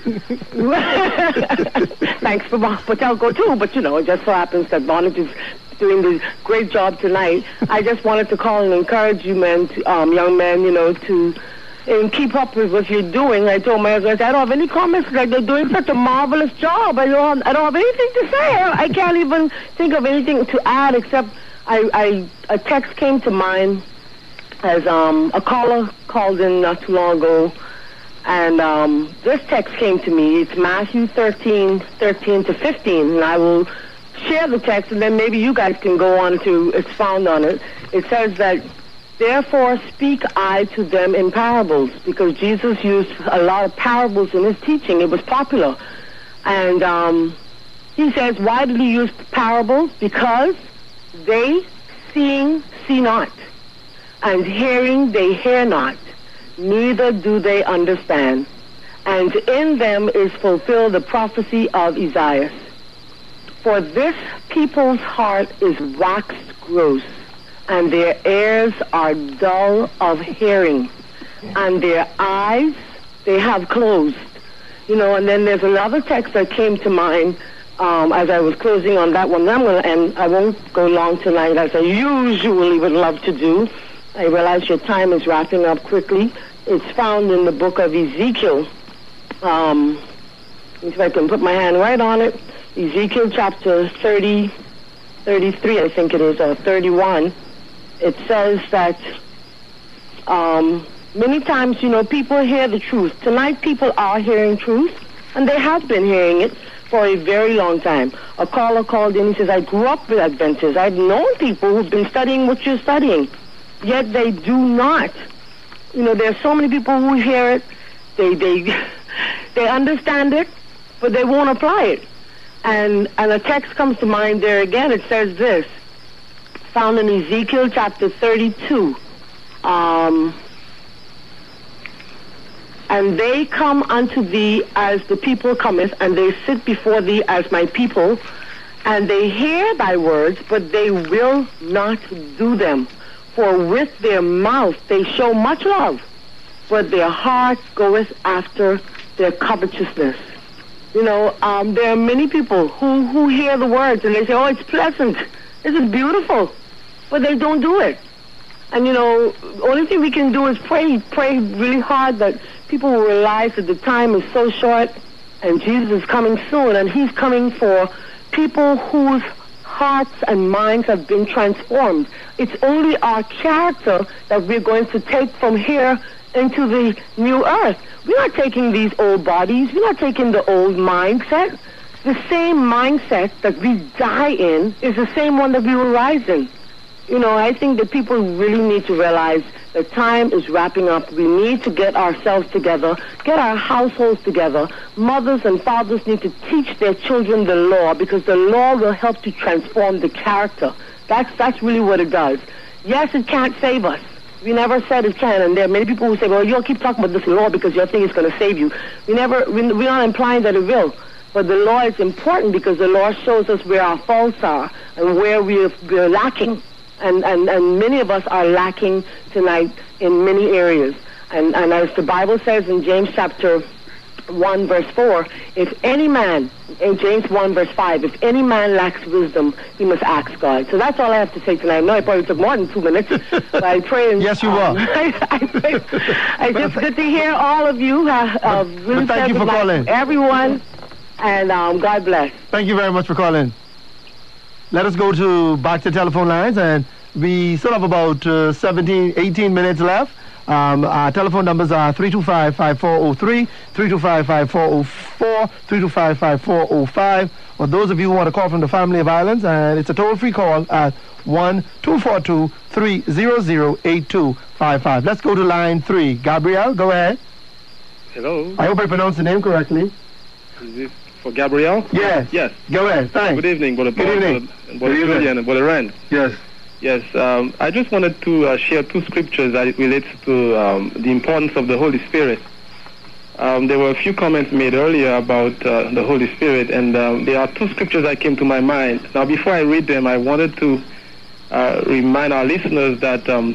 thanks for, for Telco too, but you know, it just so happens that Vonage is doing this great job tonight. I just wanted to call and encourage you men, to, um, young men, you know, to and keep up with what you're doing. I told my husband, I said, I don't have any comments. Like, they're doing such a marvelous job. I don't, I don't have anything to say. I, I can't even think of anything to add except I, I a text came to mind as um, a caller called in not too long ago, and um, this text came to me. It's Matthew thirteen, thirteen to fifteen, and I will share the text, and then maybe you guys can go on to expound on it. It says that, therefore speak I to them in parables, because Jesus used a lot of parables in his teaching. It was popular. And um, he says, why did he use parables? Because they, seeing, see not, and hearing, they hear not, neither do they understand. And in them is fulfilled the prophecy of Isaiah. For this people's heart is waxed gross, and their ears are dull of hearing, and their eyes they have closed. You know, and then there's another text that came to mind um, as I was closing on that one. I'm gonna, and I won't go long tonight as I usually would love to do. I realize your time is wrapping up quickly. It's found in the book of Ezekiel. Um, if I can put my hand right on it, Ezekiel chapter thirty, thirty-three, I think it is, or thirty-one. It says that um, many times, you know, people hear the truth. Tonight, people are hearing truth, and they have been hearing it for a very long time. A caller called in, he says, I grew up with Adventists. I've known people who've been studying what you're studying, yet they do not. You know, there's so many people who hear it, they they they understand it, but they won't apply it. And, and a text comes to mind there again. It says this, found in Ezekiel chapter thirty-two. Um, and they come unto thee as the people cometh, and they sit before thee as my people, and they hear thy words, but they will not do them. For with their mouth they show much love, but their heart goeth after their covetousness. You know, um, there are many people who, who hear the words and they say, oh, it's pleasant, this is beautiful, but they don't do it. And, you know, the only thing we can do is pray, pray really hard that people will realize that the time is so short and Jesus is coming soon, and he's coming for people whose hearts and minds have been transformed. It's only our character that we're going to take from here into the new earth. We're not taking these old bodies. We're not taking the old mindset. The same mindset that we die in is the same one that we will rise in. You know, I think that people really need to realize that time is wrapping up. We need to get ourselves together, get our households together. Mothers and fathers need to teach their children the law, because the law will help to transform the character. That's, that's really what it does. Yes, it can't save us, We never said it can, and there are many people who say, well, you'll keep talking about this law because you think it's going to save you. We never, we, we're not implying that it will. But the law is important because the law shows us where our faults are and where we're, we're lacking. And, and, and many of us are lacking tonight in many areas. And, and as the Bible says in James chapter one verse four, if any man, in James one verse five, if any man lacks wisdom, he must ask God. So that's all I have to say tonight. I know I probably took more than two minutes, but I pray. And, yes, you um, were. I, I pray. It's just good to hear all of you. Uh, uh, really but thank you for calling. Everyone, and um, God bless. Thank you very much for calling. Let us go to back to telephone lines, and we still have about uh, seventeen, eighteen minutes left. Um, our telephone numbers are three two five, five four zero three, three two five, five four zero four, three two five, five four zero five. For those of you who want to call from the family of islands, and it's a toll-free call at one two four two, three zero zero, eight two five five. Let's go to line three. Gabriel, go ahead. Hello. I hope I pronounced the name correctly. Is this for Gabriel? Yes. Yes. Go ahead. Thanks. Good evening, Brother Paul. Good evening. Brother, Brother Julian and Brother Rand. Yes. Yes, um, I just wanted to uh, share two scriptures that it relates to um, the importance of the Holy Spirit. Um, there were a few comments made earlier about uh, the Holy Spirit, and um, there are two scriptures that came to my mind. Now, before I read them, I wanted to uh, remind our listeners that um,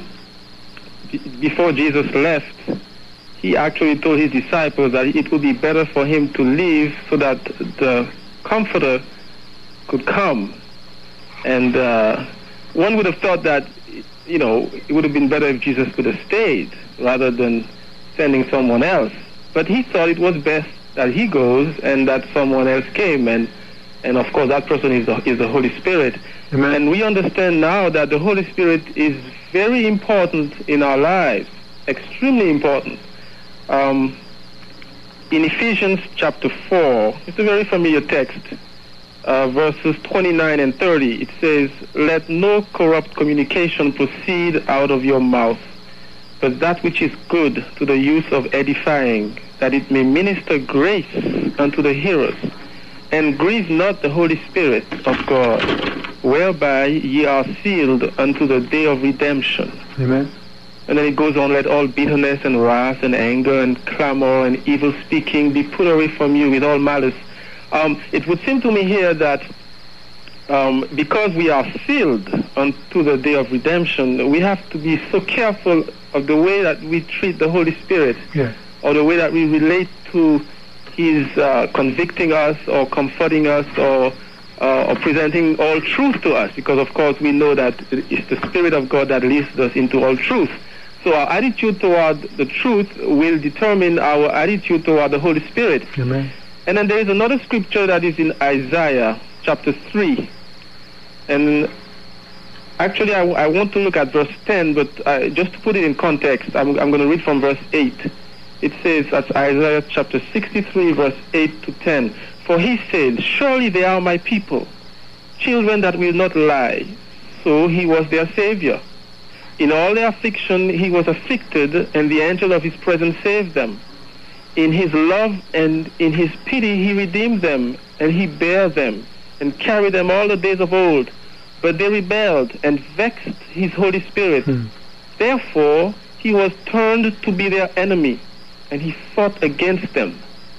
b- before Jesus left, he actually told his disciples that it would be better for him to leave so that the Comforter could come. And uh, one would have thought that, you know, it would have been better if Jesus could have stayed rather than sending someone else. But he thought it was best that he goes and that someone else came. And, and of course, that person is the, is the Holy Spirit. Amen. And we understand now that the Holy Spirit is very important in our lives, extremely important. Um, in Ephesians chapter four, it's a very familiar text. Uh, verses twenty-nine and thirty, it says, let no corrupt communication proceed out of your mouth, but that which is good to the use of edifying, that it may minister grace unto the hearers. And grieve not the Holy Spirit of God, whereby ye are sealed unto the day of redemption. Amen. And then it goes on, let all bitterness and wrath and anger and clamor and evil speaking be put away from you with all malice. Um, it would seem to me here that um, because we are sealed unto the day of redemption, we have to be so careful of the way that we treat the Holy Spirit, yeah. or the way that we relate to his uh, convicting us or comforting us or, uh, or presenting all truth to us, because of course we know that it's the Spirit of God that leads us into all truth. So our attitude toward the truth will determine our attitude toward the Holy Spirit. Amen. And then there is another scripture that is in Isaiah chapter three. And actually I, I want to look at verse ten, but uh, just to put it in context, I'm, I'm going to read from verse eight. It says, that's Isaiah chapter sixty-three, verse eight to ten. For he said, surely they are my people, children that will not lie. So he was their Savior. In all their affliction he was afflicted, and the angel of his presence saved them. In his love and in his pity he redeemed them, and he bare them, and carried them all the days of old. But they rebelled and vexed his Holy Spirit. Hmm. Therefore he was turned to be their enemy, and he fought against them.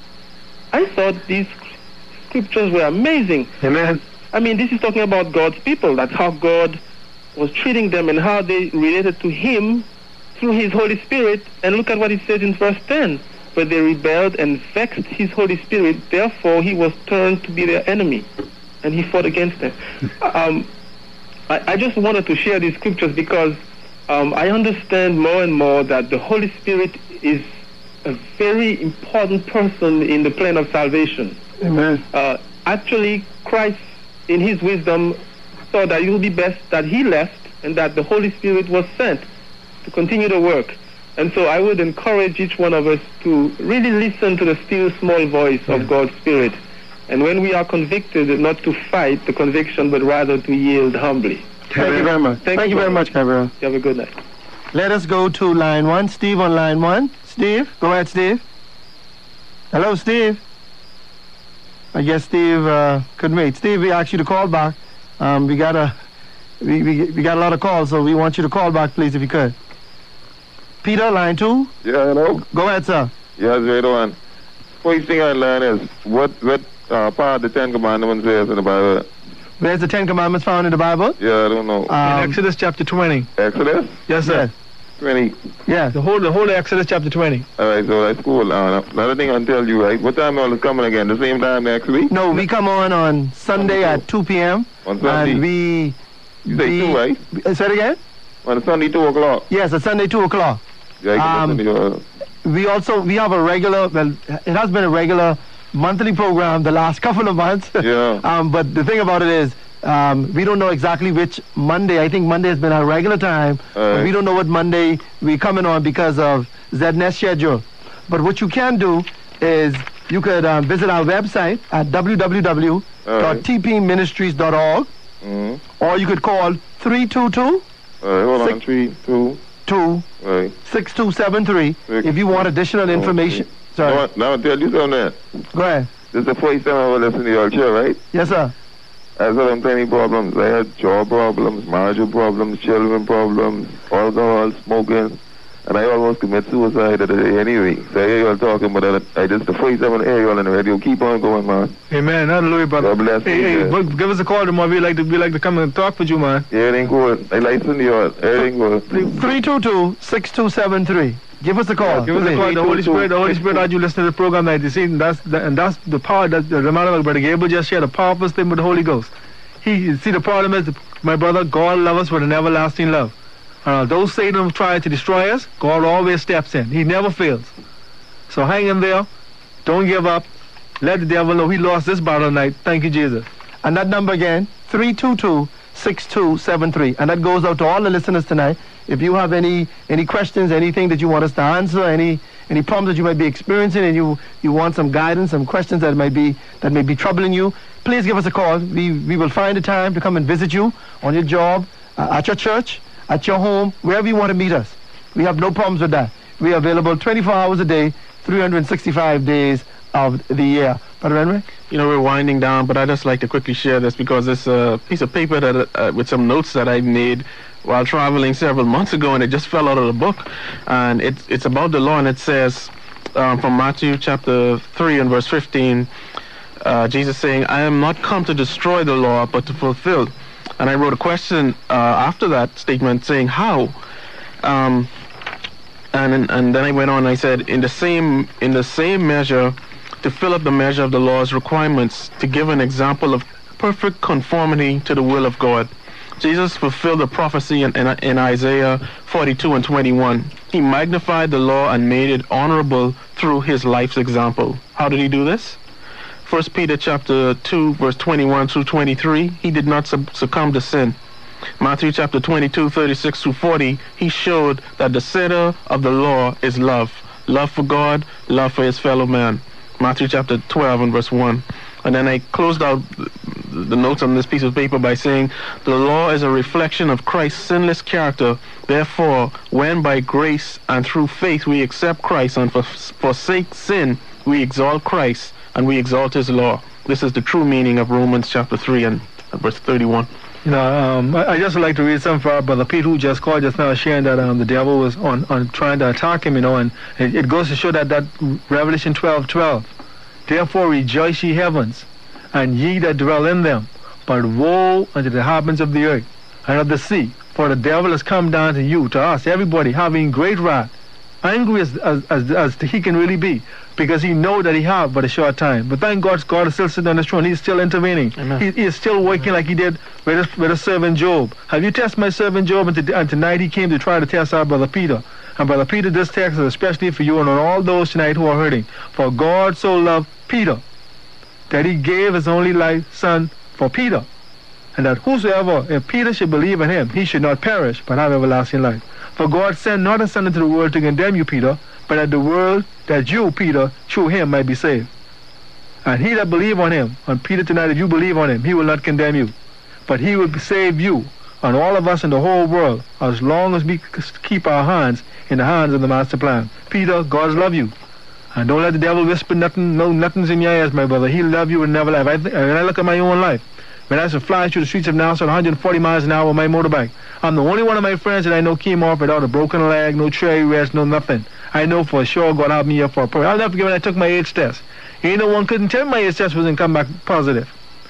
I thought these scriptures were amazing. Amen. I mean, this is talking about God's people. That's how God was treating them and how they related to him through his Holy Spirit. And look at what it says in verse ten. But they rebelled and vexed his Holy Spirit. Therefore, he was turned to be their enemy, and he fought against them. um, I, I just wanted to share these scriptures because um, I understand more and more that the Holy Spirit is a very important person in the plan of salvation. Amen. Uh, actually, Christ, in his wisdom, thought that it would be best that he left and that the Holy Spirit was sent to continue the work. And so I would encourage each one of us to really listen to the still small voice yeah. of God's Spirit. And when we are convicted, not to fight the conviction, but rather to yield humbly. Thank you very much. Thank, Thank you very much, Gabriel. You have a good night. Let us go to line one. Steve on line one. Steve, go ahead, Steve. Hello, Steve. I guess Steve uh, couldn't wait. Steve, we asked you to call back. Um, we got a we, we we got a lot of calls, so we want you to call back, please, if you could. Peter, line two. Yeah, hello. Go ahead, sir. Yes, right on. First thing I learned is what what uh, part of the Ten Commandments is in the Bible. Where's the Ten Commandments found in the Bible? Yeah, I don't know. Um, in Exodus chapter twenty. Exodus? Yes, sir. Yes. twenty. Yeah. The whole, the whole Exodus chapter twenty. All right, so that's cool. Uh, another thing I'll tell you, right? What time y'all is coming again? The same time next week? No, we come on on Sunday at two p.m. On Sunday? And we... You say we, two, right? Uh, say it again? On Sunday, two o'clock. Yes, it's Sunday, two o'clock. Yeah, I can Um, listen to your... We also, we have a regular, well, it has been a regular monthly program the last couple of months. Yeah. um, but the thing about it is, um, we don't know exactly which Monday. I think Monday has been our regular time. All But we right. don't know what Monday we're coming on because of Z N E S schedule. But what you can do is you could um, visit our website at w w w dot t p ministries dot org, Mm-hmm. or you could call three two two, All right, hold on. Three, two, two, right. six two seven three Six, if you want additional information. Sorry. Now, now I'll tell you something. Go ahead. This is the first time I ever listened to your show, right? Yes, sir. I had some plenty problems. I had jaw problems, marital problems, children problems, alcohol, smoking, and I almost commit suicide the other day anyway. So I hear you all talking, but I, I just the first time I hear you all on the radio. Keep on going, man. Amen. Hallelujah, brother. God bless hey, you, hey, yeah. but give us a call tomorrow. We like to we like to come and talk with you, man. Yeah, everything good. I listen to you all. Everything good. three two two, six two seven three. Give us a call. Give us a call. The Holy Spirit, the Holy Spirit, as you listen to the program that you see, and that's the, and that's the power that the matter of Brother Gabriel just shared, a powerful thing with the Holy Ghost. He see the problem is, my brother, God loves us with an everlasting love. Uh, those Satan try to destroy us, God always steps in. He never fails. So hang in there. Don't give up. Let the devil know he lost this battle tonight. Thank you, Jesus. And that number again, three two two, six two seven three. And that goes out to all the listeners tonight. If you have any any questions, anything that you want us to answer, any any problems that you might be experiencing, and you you want some guidance, some questions that might be that may be troubling you, please give us a call. We we will find a time to come and visit you on your job, uh, at your church, at your home, wherever you want to meet us. We have no problems with that. We are available twenty-four hours a day, three hundred sixty-five days of the year. Brother Henry? You know, we're winding down, but I just like to quickly share this because it's a piece of paper that uh, with some notes that I made while traveling several months ago, and it just fell out of the book. And it's it's about the law, and it says um, from Matthew chapter three and verse fifteen, uh, Jesus saying, "I am not come to destroy the law, but to fulfill." And I wrote a question uh, after that statement saying, "How?" Um, and and then I went on. And I said, "In the same in the same measure." To fill up the measure of the law's requirements, to give an example of perfect conformity to the will of God. Jesus fulfilled the prophecy in, in, in Isaiah forty-two and twenty-one. He magnified the law and made it honorable through his life's example. How did he do this? First Peter chapter two, verse twenty-one through twenty-three, he did not sub- succumb to sin. Matthew chapter twenty-two, thirty-six through forty, he showed that the center of the law is love. Love for God, love for his fellow man. Matthew chapter twelve and verse one. And then I closed out the notes on this piece of paper by saying, the law is a reflection of Christ's sinless character. Therefore, when by grace and through faith we accept Christ and for, forsake sin, we exalt Christ and we exalt his law. This is the true meaning of Romans chapter three and verse thirty-one. You know, um, I, I just would like to read something for our brother Pete, who just called just now, sharing that um, the devil was on, on trying to attack him, you know, and it, it goes to show that that Revelation twelve twelve. Therefore rejoice ye heavens, and ye that dwell in them. But woe unto the inhabitants of the earth and of the sea, for the devil has come down to you, to us, everybody, having great wrath, angry as as, as, as he can really be, because he know that he have but a short time. But thank God, God is still sitting on his throne. He's still intervening. He, he is still working like he did with his, with his servant Job. Have you tested my servant Job? And, to, and tonight he came to try to test our brother Peter. And brother Peter, this text is especially for you and on all those tonight who are hurting. For God so loved Peter that he gave his only life son for Peter. And that whosoever, if Peter should believe in him, he should not perish, but have everlasting life. For God sent not his son into the world to condemn you, Peter, but that the world, that you, Peter, through him might be saved. And he that believe on him, on Peter tonight, if you believe on him, he will not condemn you, but he will save you and all of us in the whole world, as long as we keep our hands in the hands of the master plan. Peter, God love you. And don't let the devil whisper nothing, no nothing's in your ears, my brother. He'll love you and never lie. I th- when I look at my own life, when I used to fly through the streets of Nassau at one hundred forty miles an hour on my motorbike. I'm the only one of my friends that I know came off without a broken leg, no cherry rest, no nothing. I know for sure God helped me here for a prayer. I'll never forget when I took my AIDS test. Ain't no one couldn't tell me my AIDS test wasn't come back positive.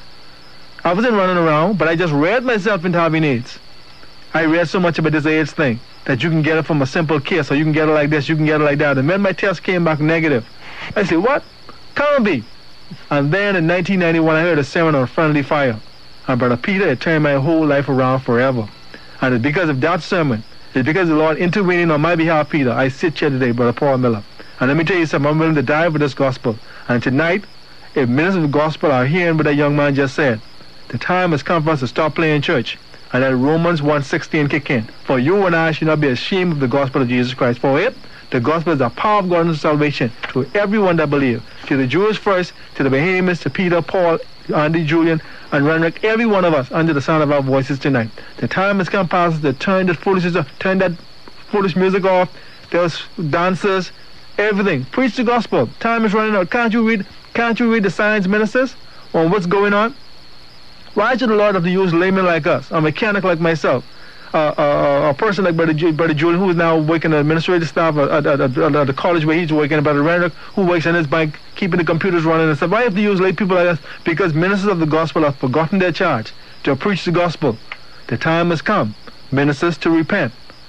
I wasn't running around, but I just read myself into having AIDS. I read so much about this AIDS thing, that you can get it from a simple kiss, or you can get it like this, you can get it like that. And then my test came back negative. I said, what? Can't be. And then in nineteen ninety-one, I heard a sermon on friendly fire. And Brother Peter, it turned my whole life around forever. And it's because of that sermon, it's because of the Lord intervening on my behalf, Peter, I sit here today, Brother Paul Miller. And let me tell you something, I'm willing to die for this gospel. And tonight, if ministers of the gospel are hearing what that young man just said, the time has come for us to stop playing church. And that Romans one sixteen kick in. For you and I should not be ashamed of the gospel of Jesus Christ. For it, the gospel is the power of God unto salvation to everyone that believes. To the Jews first, to the Bahamians, to Peter, Paul, Andy, Julian, and Renrick, every one of us under the sound of our voices tonight. The time has come past us to turn that foolishness off, turn that foolish music off. There's dancers, everything. Preach the gospel. Time is running out. Can't you read, can't you read the signs, ministers, on what's going on? Why should the Lord have to use laymen like us, a mechanic like myself, uh, uh, a person like Brother, Ju Brother Julian, who is now working at administrative staff at, at, at, at the college where he's working, and Brother Renrick, who works on his bank, keeping the computers running and stuff. Why have to use lay people like us? Because ministers of the gospel have forgotten their charge to preach the gospel. The time has come, ministers, to repent.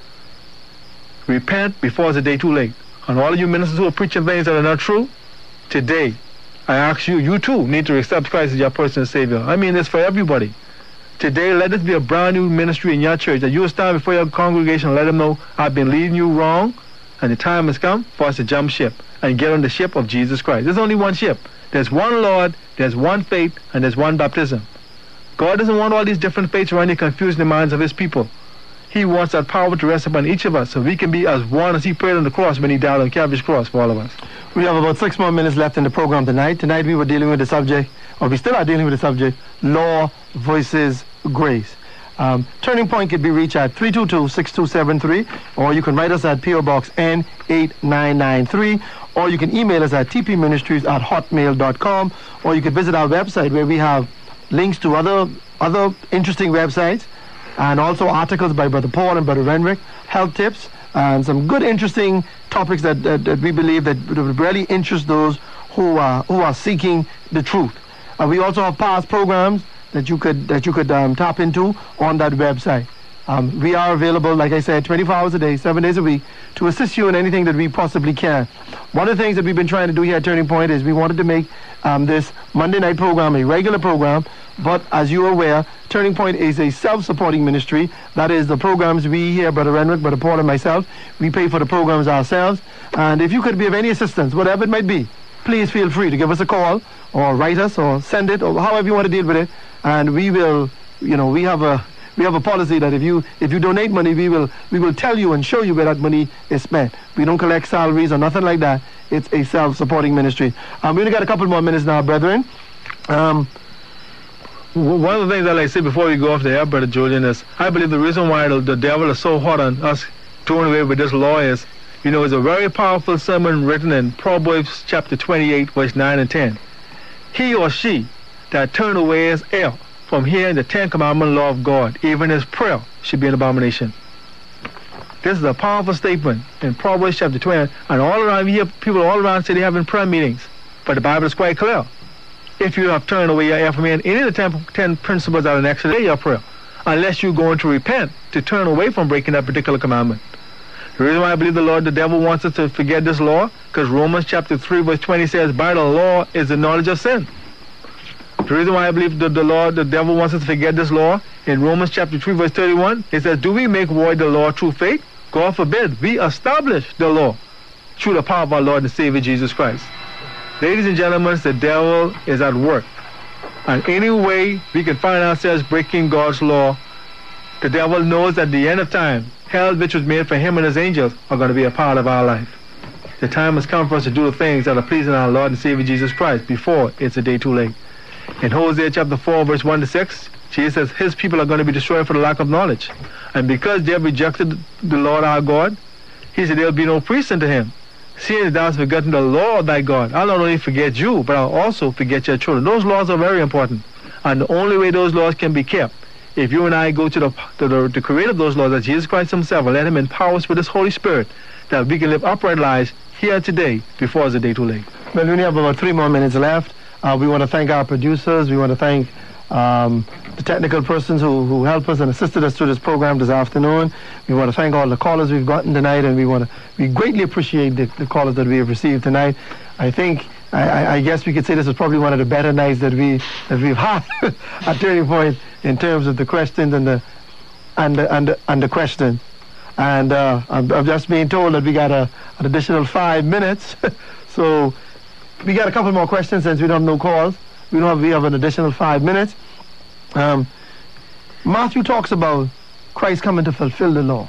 Repent before it's a day too late. And all of you ministers who are preaching things that are not true, today, I ask you, you too need to accept Christ as your personal Savior. I mean this for everybody. Today, let this be a brand new ministry in your church, that you will stand before your congregation and let them know, I've been leading you wrong, and the time has come for us to jump ship and get on the ship of Jesus Christ. There's only one ship. There's one Lord, there's one faith, and there's one baptism. God doesn't want all these different faiths around here confusing the minds of his people. He wants that power to rest upon each of us so we can be as one as he prayed on the cross when he died on Calvary's cross for all of us. We have about six more minutes left in the program tonight. Tonight we were dealing with the subject, or we still are dealing with the subject, law versus grace. Um, Turning Point can be reached at three two two, six two seven three, or you can write us at P O Box N eight nine nine three, or you can email us at t p ministries at hotmail dot com, or you can visit our website where we have links to other other interesting websites, and also articles by Brother Paul and Brother Renrick, health tips, and some good interesting topics that, that, that we believe that would really interest those who are who are seeking the truth. Uh, we also have past programs that you could that you could um, tap into on that website. Um, we are available, like I said, twenty-four hours a day, seven days a week, to assist you in anything that we possibly can. One of the things that we've been trying to do here at Turning Point is we wanted to make um, this Monday night program a regular program, but as you're aware, Turning Point is a self-supporting ministry. That is, the programs we here, Brother Renrick, Brother Paul, and myself, we pay for the programs ourselves. And if you could be of any assistance, whatever it might be, please feel free to give us a call, or write us, or send it, or however you want to deal with it. And we will, you know, we have a we have a policy that if you if you donate money, we will we will tell you and show you where that money is spent. We don't collect salaries or nothing like that. It's a self-supporting ministry. Um, we only got a couple more minutes now, brethren. Um, One of the things that I say before we go off the air, Brother Julian, is I believe the reason why the, the devil is so hot on us doing away with this law is, you know, it's a very powerful sermon written in Proverbs chapter twenty-eight, verse nine and ten. He or she that turn away his ear from hearing the Ten Commandment law of God, even his prayer should be an abomination. This is a powerful statement in Proverbs chapter twenty, and all around here, people all around say they having prayer meetings, but the Bible is quite clear. If you have turned away your ear from hearing any of the ten, ten principles that are next to your prayer, unless you're going to repent to turn away from breaking that particular commandment. The reason why I believe the Lord, the devil, wants us to forget this law, because Romans chapter three, verse twenty says, by the law is the knowledge of sin. The reason why I believe that the Lord, the devil, wants us to forget this law, in Romans chapter three, verse thirty-one, it says, do we make void the law through faith? God forbid. We establish the law through the power of our Lord and Savior Jesus Christ. Ladies and gentlemen, the devil is at work. And any way we can find ourselves breaking God's law, the devil knows at the end of time, hell, which was made for him and his angels, are going to be a part of our life. The time has come for us to do the things that are pleasing our Lord and Savior Jesus Christ before it's a day too late. In Hosea chapter four, verse one to six, Jesus says his people are going to be destroyed for the lack of knowledge. And because they have rejected the Lord our God, he said there will be no priest unto him. Seeing that thou hast forgotten the law of thy God, I'll not only forget you, but I'll also forget your children. Those laws are very important. And the only way those laws can be kept, if you and I go to the to the, the creator of those laws, that Jesus Christ himself, and let him empower us with his Holy Spirit, that we can live upright lives here today before it's a day too late. Well, we only have about three more minutes left. Uh, we want to thank our producers. We want to thank um, the technical persons who, who helped us and assisted us through this program this afternoon. We want to thank all the callers we've gotten tonight, and we want to we greatly appreciate the, the callers that we have received tonight. I think I, I guess we could say this is probably one of the better nights that we that we've had at Turning Point in terms of the questions and the and the and the, and the questions. And uh, I'm, I'm just being told that we got a, an additional five minutes, so we got a couple more questions since we don't have no calls. We don't have we have an additional five minutes. Um, Matthew talks about Christ coming to fulfill the law.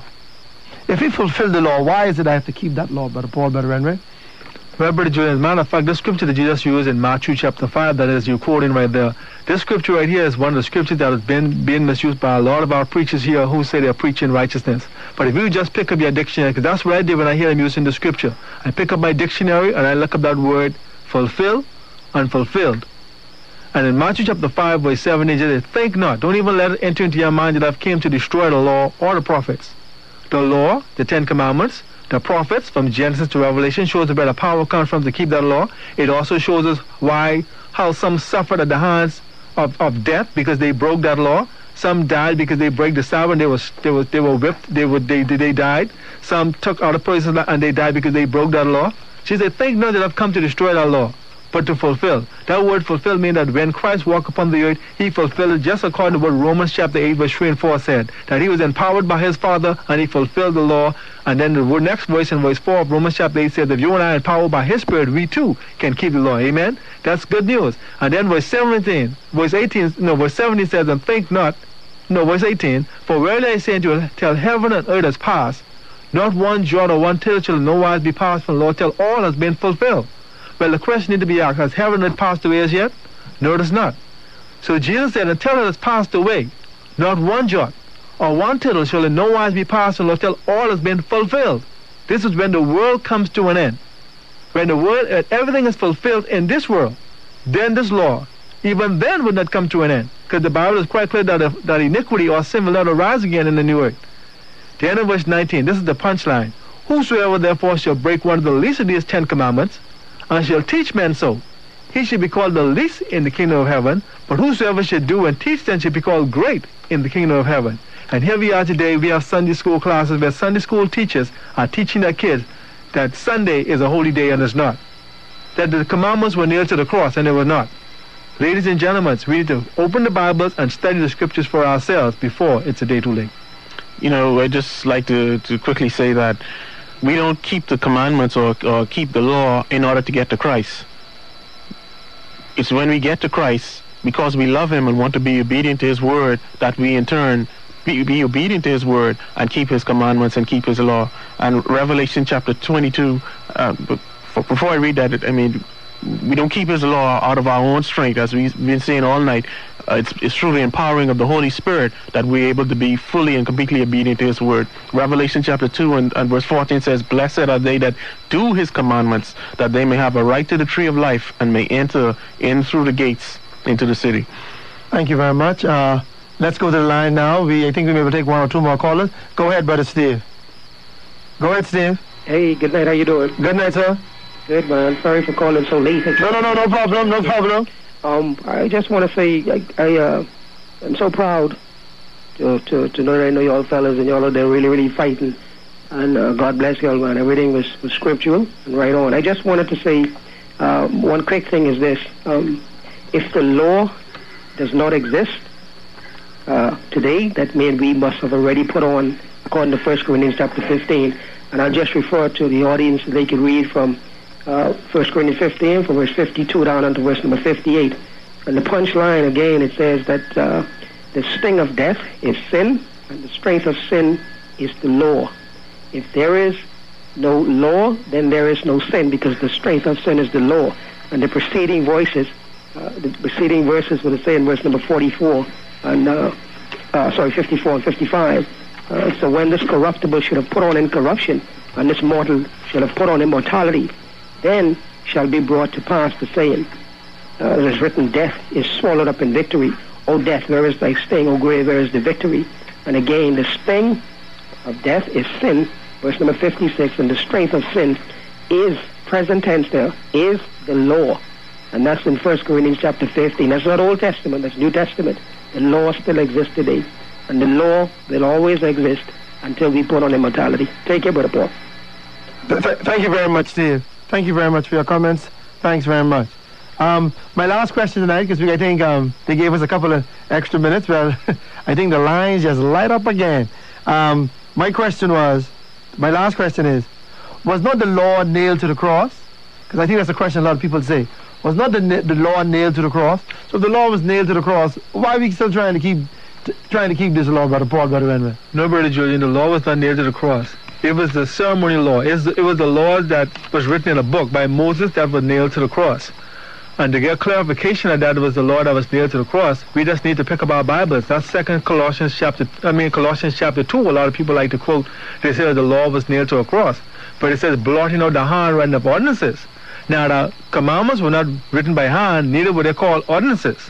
If he fulfilled the law, why is it I have to keep that law, Brother Paul, Brother Henry? Well, Brother Julian, as a matter of fact, this scripture that Jesus used in Matthew chapter five, that is, you're quoting right there, this scripture right here is one of the scriptures that has been being misused by a lot of our preachers here who say they're preaching righteousness. But if you just pick up your dictionary, because that's what I did when I hear them using the scripture, I pick up my dictionary and I look up that word fulfill and fulfilled. And in Matthew chapter five, verse seven, it says, think not, don't even let it enter into your mind that I've came to destroy the law or the prophets. The law, the Ten Commandments, the prophets from Genesis to Revelation shows where the power comes from to keep that law. It also shows us why, how some suffered at the hands of, of death because they broke that law. Some died because they break the Sabbath. They was they was they were whipped. They were they they died. Some took other persons' life and they died because they broke that law. She said, think not that I've come to destroy that law, but to fulfill. That word fulfill means that when Christ walked upon the earth, he fulfilled it just according to what Romans chapter eight, verse three and four said, that he was empowered by his Father and he fulfilled the law. And then the next verse in verse four of Romans chapter eight says, if you and I are empowered by his Spirit, we too can keep the law. Amen? That's good news. And then verse seventeen, verse eighteen, no, verse seventeen says, and think not, no, verse eighteen, for verily I say unto you, till heaven and earth has passed, not one jot or one tittle shall no wise be passed from the law till all has been fulfilled. Well, the question need to be asked, has heaven and earth passed away as yet? No, it has not. So Jesus said, until it has passed away, not one jot or one tittle shall in no wise be passed from the law till all has been fulfilled. This is when the world comes to an end. When the world, everything is fulfilled in this world, then this law, even then would not come to an end. Because the Bible is quite clear that, if, that iniquity or sin will not arise again in the new earth. The end of verse nineteen, this is the punchline. Whosoever therefore shall break one of the least of these Ten Commandments, and shall teach men so, he shall be called the least in the kingdom of heaven, but whosoever shall do and teach them shall be called great in the kingdom of heaven. And here we are today, we have Sunday school classes where Sunday school teachers are teaching their kids that Sunday is a holy day and it's not. That the commandments were nailed to the cross and they were not. Ladies and gentlemen, we need to open the Bibles and study the scriptures for ourselves before it's a day too late. You know, I'd just like to, to quickly say that we don't keep the commandments or, or keep the law in order to get to Christ. It's when we get to Christ, because we love him and want to be obedient to his word, that we in turn be, be obedient to his word and keep his commandments and keep his law. And Revelation chapter twenty-two, uh, before I read that, I mean, we don't keep his law out of our own strength, as we've been saying all night. Uh, it's, it's through the empowering of the Holy Spirit that we're able to be fully and completely obedient to his word. Revelation chapter two and, and verse fourteen says, blessed are they that do his commandments, that they may have a right to the tree of life and may enter in through the gates into the city. Thank you very much. Uh, let's go to the line now. We I think we may take one or two more callers. Go ahead, Brother Steve. Go ahead, Steve. Hey, good night. How you doing? Good night, sir. Good, man. Sorry for calling so late. No, no, no, no problem, no problem. Um, I just want to say I, I uh, I'm so proud to, to to know that I know y'all fellas and y'all are there really, really fighting. And uh, God bless y'all, man. Everything was, was scriptural and right on. I just wanted to say uh, one quick thing is this. Um, if the law does not exist uh, today, that means we must have already put on, according to First Corinthians chapter fifteen. And I'll just refer to the audience so they can read from Uh, First Corinthians fifteen, from verse fifty-two down unto verse number fifty-eight. And the punchline, again, it says that uh, the sting of death is sin, and the strength of sin is the law. If there is no law, then there is no sin, because the strength of sin is the law. And the preceding voices, uh, the preceding verses will say in verse number forty-four, and uh, uh, sorry, fifty-four and fifty-five. Uh, so when this corruptible should have put on incorruption, and this mortal should have put on immortality, then shall be brought to pass the saying, uh, it is written, death is swallowed up in victory. O death, where is thy sting? O grave, where is the victory? And again, the sting of death is sin, verse number fifty-six, and the strength of sin is, present tense there, is the law. And that's in First Corinthians chapter fifteen. That's not Old Testament, that's New Testament. The law still exists today. And the law will always exist until we put on immortality. Take care, Brother Paul. Th- th- thank you very much, Steve. Thank you very much for your comments. Thanks very much. Um, my last question tonight, because I think um, they gave us a couple of extra minutes. Well, I think the lines just light up again. Um, my question was, my last question is, was not the law nailed to the cross? Because I think that's a question a lot of people say. Was not the the law nailed to the cross? So if the law was nailed to the cross, why are we still trying to keep t- trying to keep this law, Brother Paul, Brother Renwick? No, Brother Julian, the law was not nailed to the cross. It was the ceremonial law. It was the, it was the law that was written in a book by Moses that was nailed to the cross. And to get clarification of that, it was the law that was nailed to the cross. We just need to pick up our Bibles. That's Second Colossians chapter. I mean Colossians chapter two. A lot of people like to quote. They say that the law was nailed to a cross, but it says blotting out the handwriting of ordinances. Now the commandments were not written by hand. Neither were they called ordinances.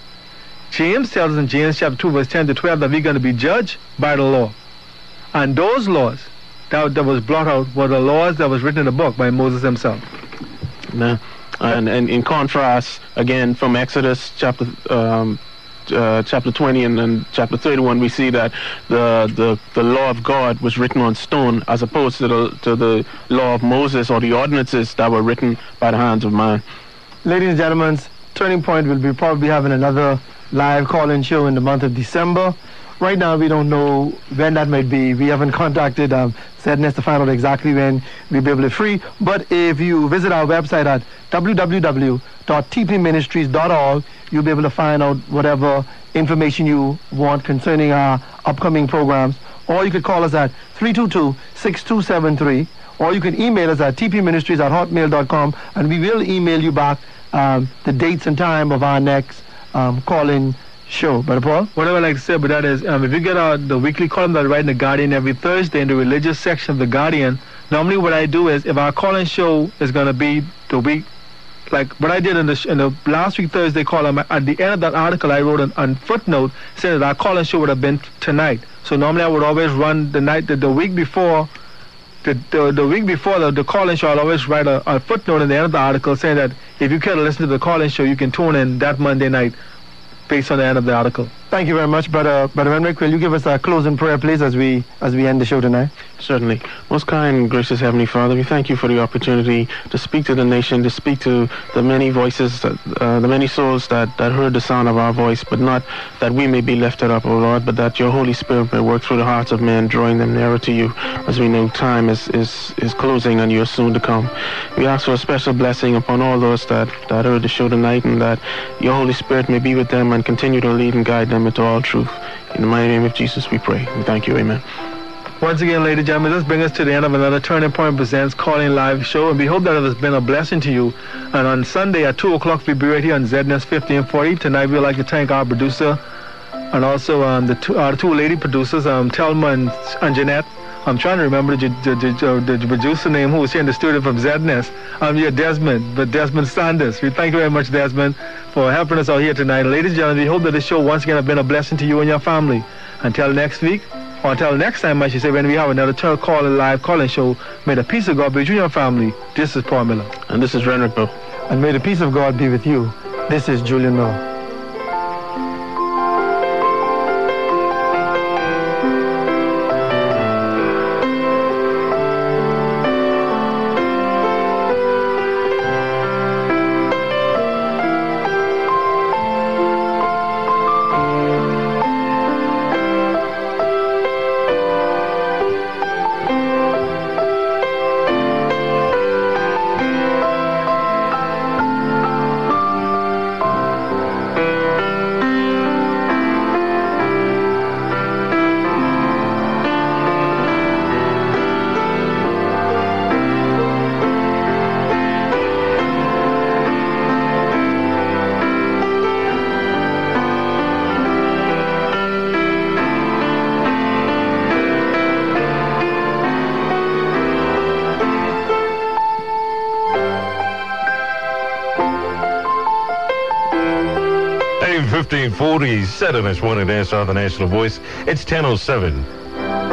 James tells us in James chapter two, verse ten to twelve, that we're going to be judged by the law, and those laws that that was blotted out were the laws that was written in the book by Moses himself. Amen. And, and in contrast, again, from Exodus chapter um, uh, chapter twenty and, and chapter thirty-one, we see that the, the the law of God was written on stone, as opposed to the to the law of Moses or the ordinances that were written by the hands of man. Ladies and gentlemen, Turning Point will be probably having another live call-in show in the month of December. Right now, we don't know when that might be. We haven't contacted um, Zedness to find out exactly when we'll be able to free. But if you visit our website at w w w dot t p ministries dot org, you'll be able to find out whatever information you want concerning our upcoming programs. Or you could call us at three two two, six two seven three. Or you can email us at t p ministries at hotmail dot com, and we will email you back um, the dates and time of our next um, call-in show. Brother Paul? What I would like to say about that is, um, if you get out the weekly column that I write in The Guardian every Thursday in the religious section of The Guardian, normally what I do is, if our call-in show is going to be the week, like what I did in the, sh- in the last week Thursday column, at the end of that article I wrote a an footnote saying that our call-in show would have been t- tonight. So normally I would always run the night, the, the week before, the the, the week before the, the call-in show, I'll always write a, a footnote in the end of the article saying that if you care to listen to the call-in show, you can tune in that Monday night based on the end of the article. Thank you very much, Brother Brother Renwick. Will you give us a closing prayer, please, as we as we end the show tonight? Certainly. Most kind and gracious Heavenly Father, we thank you for the opportunity to speak to the nation, to speak to the many voices, that, uh, the many souls that, that heard the sound of our voice, but not that we may be lifted up, O Lord, but that your Holy Spirit may work through the hearts of men, drawing them nearer to you, as we know time is, is, is closing and you're soon to come. We ask for a special blessing upon all those that, that heard the show tonight, and that your Holy Spirit may be with them and continue to lead and guide them into all truth. In the mighty name of Jesus we pray. We thank you. Amen. Once again, ladies and gentlemen, this brings us to the end of another Turning Point Presents Calling Live show, and we hope that it has been a blessing to you. And on Sunday at two o'clock, we'll be right here on Zedness fifteen forty. Tonight, we'd like to thank our producer and also um, the two, our two lady producers, um, Telma and, and Jeanette. I'm trying to remember the, the, the, the producer name who was here in the studio from Zedness. I'm here, Desmond, but Desmond Sanders. We thank you very much, Desmond, for helping us out here tonight. Ladies and gentlemen, we hope that this show once again has been a blessing to you and your family. Until next week, or until next time, I should say, when we have another Turn Call Live call-in show, may the peace of God be with you and your family. This is Paul Miller. And this is Renwick Bill. And may the peace of God be with you. This is Julian Miller. eight forty-seven is one of the Southern National Voice. It's ten oh seven.